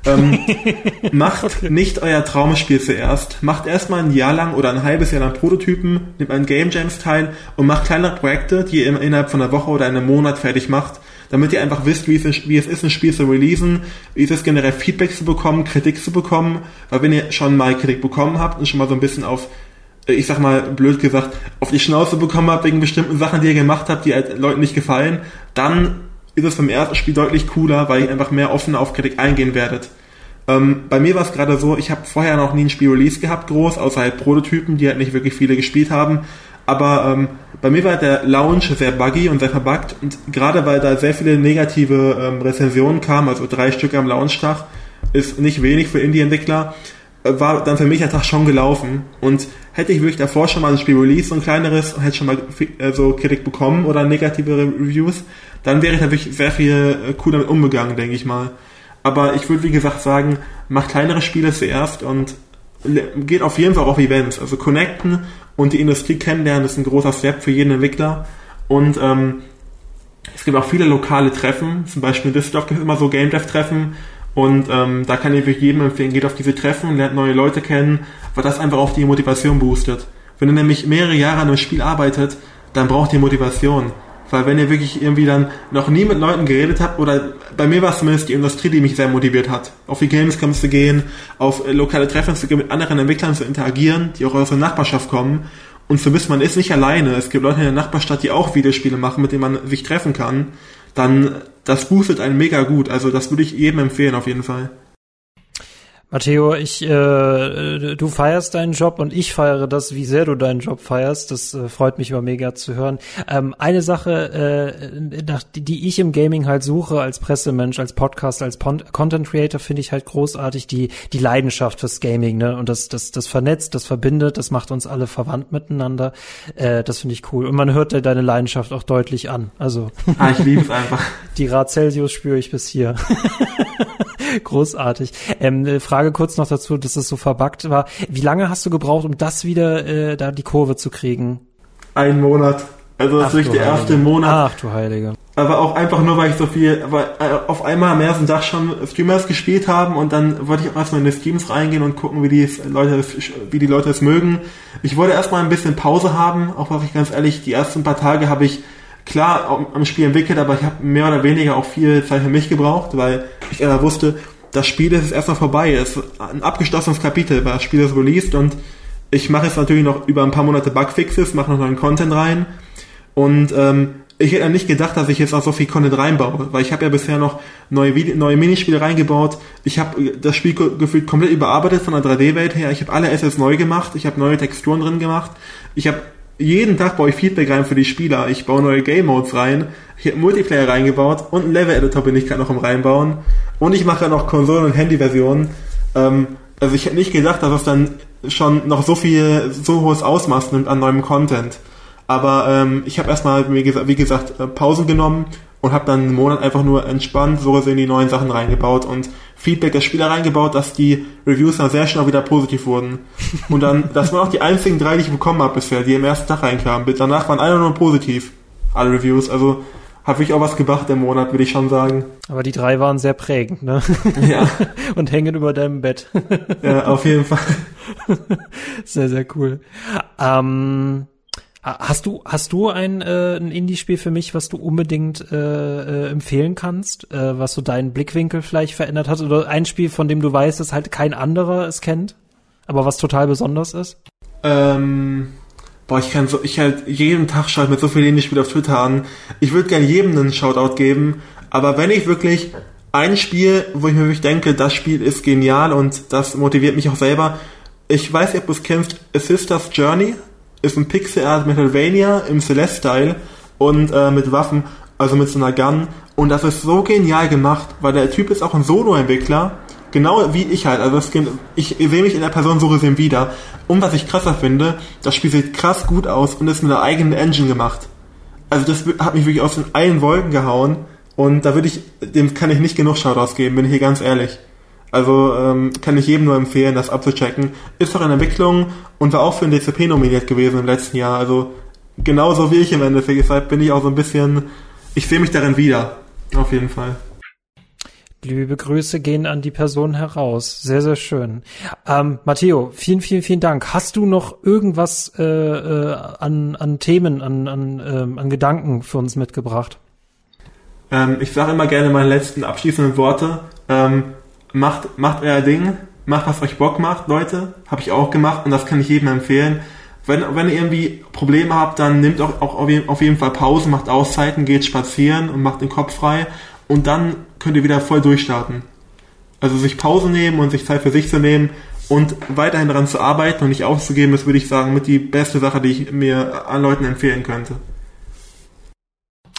Speaker 3: Macht nicht euer Traumspiel zuerst. Macht erstmal ein Jahr lang oder ein halbes Jahr lang Prototypen, nehmt an Game Jams teil und macht kleinere Projekte, die ihr innerhalb von einer Woche oder einem Monat fertig macht, damit ihr einfach wisst, wie es ist, ein Spiel zu releasen, wie es ist, generell Feedback zu bekommen, Kritik zu bekommen, weil wenn ihr schon mal Kritik bekommen habt und schon mal so ein bisschen auf, ich sag mal, blöd gesagt, auf die Schnauze bekommen habt wegen bestimmten Sachen, die ihr gemacht habt, die halt Leuten nicht gefallen, dann ist es beim ersten Spiel deutlich cooler, weil ihr einfach mehr offen auf Kritik eingehen werdet. Bei mir war es gerade so, ich habe vorher noch nie ein Spiel Release gehabt, groß, außer halt Prototypen, die halt nicht wirklich viele gespielt haben. Aber bei mir war der Launch sehr buggy und sehr verbuggt und gerade weil da sehr viele negative Rezensionen kamen, also 3 Stück am Launchtag, ist nicht wenig für Indie-Entwickler, war dann für mich der Tag schon gelaufen und hätte ich wirklich davor schon mal ein Spiel Release, so ein kleineres, und hätte schon mal so Kritik bekommen oder negative Reviews, dann wäre ich natürlich sehr viel cool damit umgegangen, denke ich mal. Aber ich würde, wie gesagt, sagen, macht kleinere Spiele zuerst und geht auf jeden Fall auf Events. Also connecten und die Industrie kennenlernen ist ein großer Step für jeden Entwickler. Und es gibt auch viele lokale Treffen. Zum Beispiel in Düsseldorf gibt es immer so Game Dev Treffen. Und da kann ich wirklich jedem empfehlen, geht auf diese Treffen, lernt neue Leute kennen, weil das einfach auch die Motivation boostet. Wenn ihr nämlich mehrere Jahre an einem Spiel arbeitet, dann braucht ihr Motivation. Weil wenn ihr wirklich irgendwie dann noch nie mit Leuten geredet habt, oder bei mir war es zumindest die Industrie, die mich sehr motiviert hat, auf die Gamescoms zu gehen, auf lokale Treffen zu gehen, mit anderen Entwicklern zu interagieren, die auch aus der Nachbarschaft kommen und zu wissen, man ist nicht alleine. Es gibt Leute in der Nachbarstadt, die auch Videospiele machen, mit denen man sich treffen kann. Dann, das boostet einen mega gut. Also das würde ich jedem empfehlen auf jeden Fall.
Speaker 2: Matteo, du feierst deinen Job und ich feiere das, wie sehr du deinen Job feierst. Das freut mich immer mega zu hören. Eine Sache, die ich im Gaming halt suche, als Pressemensch, als Podcast, als Content Creator, finde ich halt großartig die Leidenschaft fürs Gaming, ne? Und das vernetzt, das verbindet, das macht uns alle verwandt miteinander. Das finde ich cool. Und man hört deine Leidenschaft auch deutlich an. Also
Speaker 3: ich liebe es einfach.
Speaker 2: Die Grad Celsius spüre ich bis hier. Großartig. Frage kurz noch dazu, dass es so verbuggt war. Wie lange hast du gebraucht, um das wieder da die Kurve zu kriegen?
Speaker 3: 1 Monat. Also das ist wirklich der erste Monat.
Speaker 2: Ach du Heilige.
Speaker 3: Aber auch einfach nur, weil ich so viel, weil auf einmal am ersten Tag schon Streamers gespielt haben und dann wollte ich auch erstmal in die Streams reingehen und gucken, wie die Leute es mögen. Ich wollte erstmal ein bisschen Pause haben, auch was ich ganz ehrlich, die ersten paar Tage habe ich klar am Spiel entwickelt, aber ich habe mehr oder weniger auch viel Zeit für mich gebraucht, weil ich wusste, das Spiel ist erstmal vorbei. Es ist ein abgeschlossenes Kapitel, weil das Spiel ist released und ich mache jetzt natürlich noch über ein paar Monate Bugfixes, mache noch neuen Content rein und ich hätte nicht gedacht, dass ich jetzt auch so viel Content reinbaue, weil ich habe ja bisher noch neue Minispiele reingebaut. Ich habe das Spiel gefühlt komplett überarbeitet von der 3D-Welt her. Ich habe alle Assets neu gemacht, ich habe neue Texturen drin gemacht. Jeden Tag baue ich Feedback rein für die Spieler. Ich baue neue Game Modes rein. Ich habe Multiplayer reingebaut und einen Level-Editor bin ich gerade noch im Reinbauen. Und ich mache noch Konsolen- und Handy-Versionen. Also ich hätte nicht gedacht, dass es dann schon noch so hohes Ausmaß nimmt an neuem Content. Aber ich habe erstmal, wie gesagt, Pausen genommen und habe dann einen Monat einfach nur entspannt so gesehen die neuen Sachen reingebaut und Feedback der Spieler reingebaut, dass die Reviews dann sehr schnell wieder positiv wurden. Und dann, das waren auch die einzigen 3, die ich bekommen habe bisher, die am ersten Tag reinkamen. Danach waren alle nur positiv, alle Reviews. Also habe ich auch was gebracht im Monat, würde ich schon sagen.
Speaker 2: Aber die 3 waren sehr prägend, ne?
Speaker 3: Ja.
Speaker 2: Und hängen über deinem Bett.
Speaker 3: Ja, auf jeden Fall.
Speaker 2: Sehr, sehr cool. Hast du ein Indie-Spiel für mich, was du unbedingt empfehlen kannst, was so deinen Blickwinkel vielleicht verändert hat? Oder ein Spiel, von dem du weißt, dass halt kein anderer es kennt, aber was total besonders ist?
Speaker 3: Ich halt jeden Tag schaue ich mir so viele Indie-Spiele auf Twitter an. Ich würde gerne jedem einen Shoutout geben, aber wenn ich wirklich ein Spiel, wo ich mir wirklich denke, das Spiel ist genial und das motiviert mich auch selber, ich weiß nicht, ob du es kennst, A Sister's Journey, ist ein Pixel-Art Metroidvania im Celeste-Style und mit Waffen, also mit so einer Gun. Und das ist so genial gemacht, weil der Typ ist auch ein Solo-Entwickler, genau wie ich halt. Also ich sehe mich in der Person so gesehen wieder. Und was ich krasser finde, das Spiel sieht krass gut aus und ist mit einer eigenen Engine gemacht. Also das hat mich wirklich aus den allen Wolken gehauen und dem kann ich nicht genug Shoutouts geben, bin ich hier ganz ehrlich. Also kann ich jedem nur empfehlen, das abzuchecken. Ist doch in Entwicklung und war auch für ein DCP nominiert gewesen im letzten Jahr. Also genauso wie ich im Endeffekt. Deshalb bin ich auch so ein bisschen, ich sehe mich darin wieder. Auf jeden Fall.
Speaker 2: Liebe Grüße gehen an die Person heraus. Sehr, sehr schön. Matteo, vielen, vielen, vielen Dank. Hast du noch irgendwas an Themen, an Gedanken für uns mitgebracht?
Speaker 3: Ich sage immer gerne meine letzten abschließenden Worte. Macht euer Ding, macht, was euch Bock macht, Leute. Habe ich auch gemacht und das kann ich jedem empfehlen. Wenn ihr irgendwie Probleme habt, dann nehmt auch auf jeden Fall Pause, macht Auszeiten, geht spazieren und macht den Kopf frei und dann könnt ihr wieder voll durchstarten. Also sich Pause nehmen und sich Zeit für sich zu nehmen und weiterhin daran zu arbeiten und nicht aufzugeben, ist, würde ich sagen, mit die beste Sache, die ich mir an Leuten empfehlen könnte.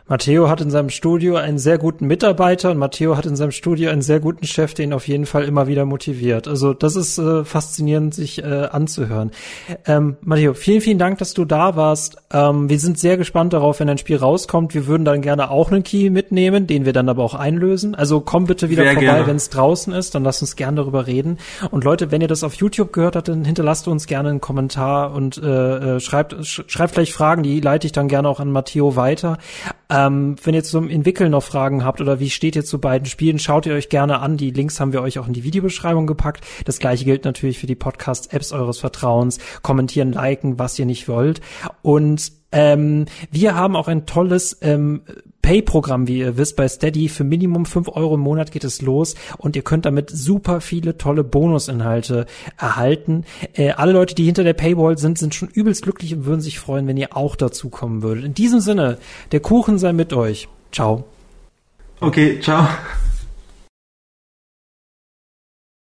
Speaker 2: Matteo hat in seinem Studio einen sehr guten Mitarbeiter und Matteo hat in seinem Studio einen sehr guten Chef, der ihn auf jeden Fall immer wieder motiviert. Also das ist faszinierend, sich anzuhören. Matteo, vielen, vielen Dank, dass du da warst. Wir sind sehr gespannt darauf, wenn ein Spiel rauskommt. Wir würden dann gerne auch einen Key mitnehmen, den wir dann aber auch einlösen. Also komm bitte wieder vorbei, wenn es draußen ist, dann lasst uns gerne darüber reden. Und Leute, wenn ihr das auf YouTube gehört habt, dann hinterlasst uns gerne einen Kommentar und schreibt gleich Fragen, die leite ich dann gerne auch an Matteo weiter. Wenn ihr zum Entwickeln noch Fragen habt oder wie steht ihr zu beiden Spielen, schaut ihr euch gerne an. Die Links haben wir euch auch in die Videobeschreibung gepackt. Das gleiche gilt natürlich für die Podcast-Apps eures Vertrauens. Kommentieren, liken, was ihr nicht wollt. Und wir haben auch ein tolles Pay-Programm, wie ihr wisst, bei Steady. Für Minimum 5 € im Monat geht es los und ihr könnt damit super viele tolle Bonusinhalte erhalten. Alle Leute, die hinter der Paywall sind schon übelst glücklich und würden sich freuen, wenn ihr auch dazu kommen würdet. In diesem Sinne, der Kuchen sei mit euch. Ciao.
Speaker 3: Okay, ciao.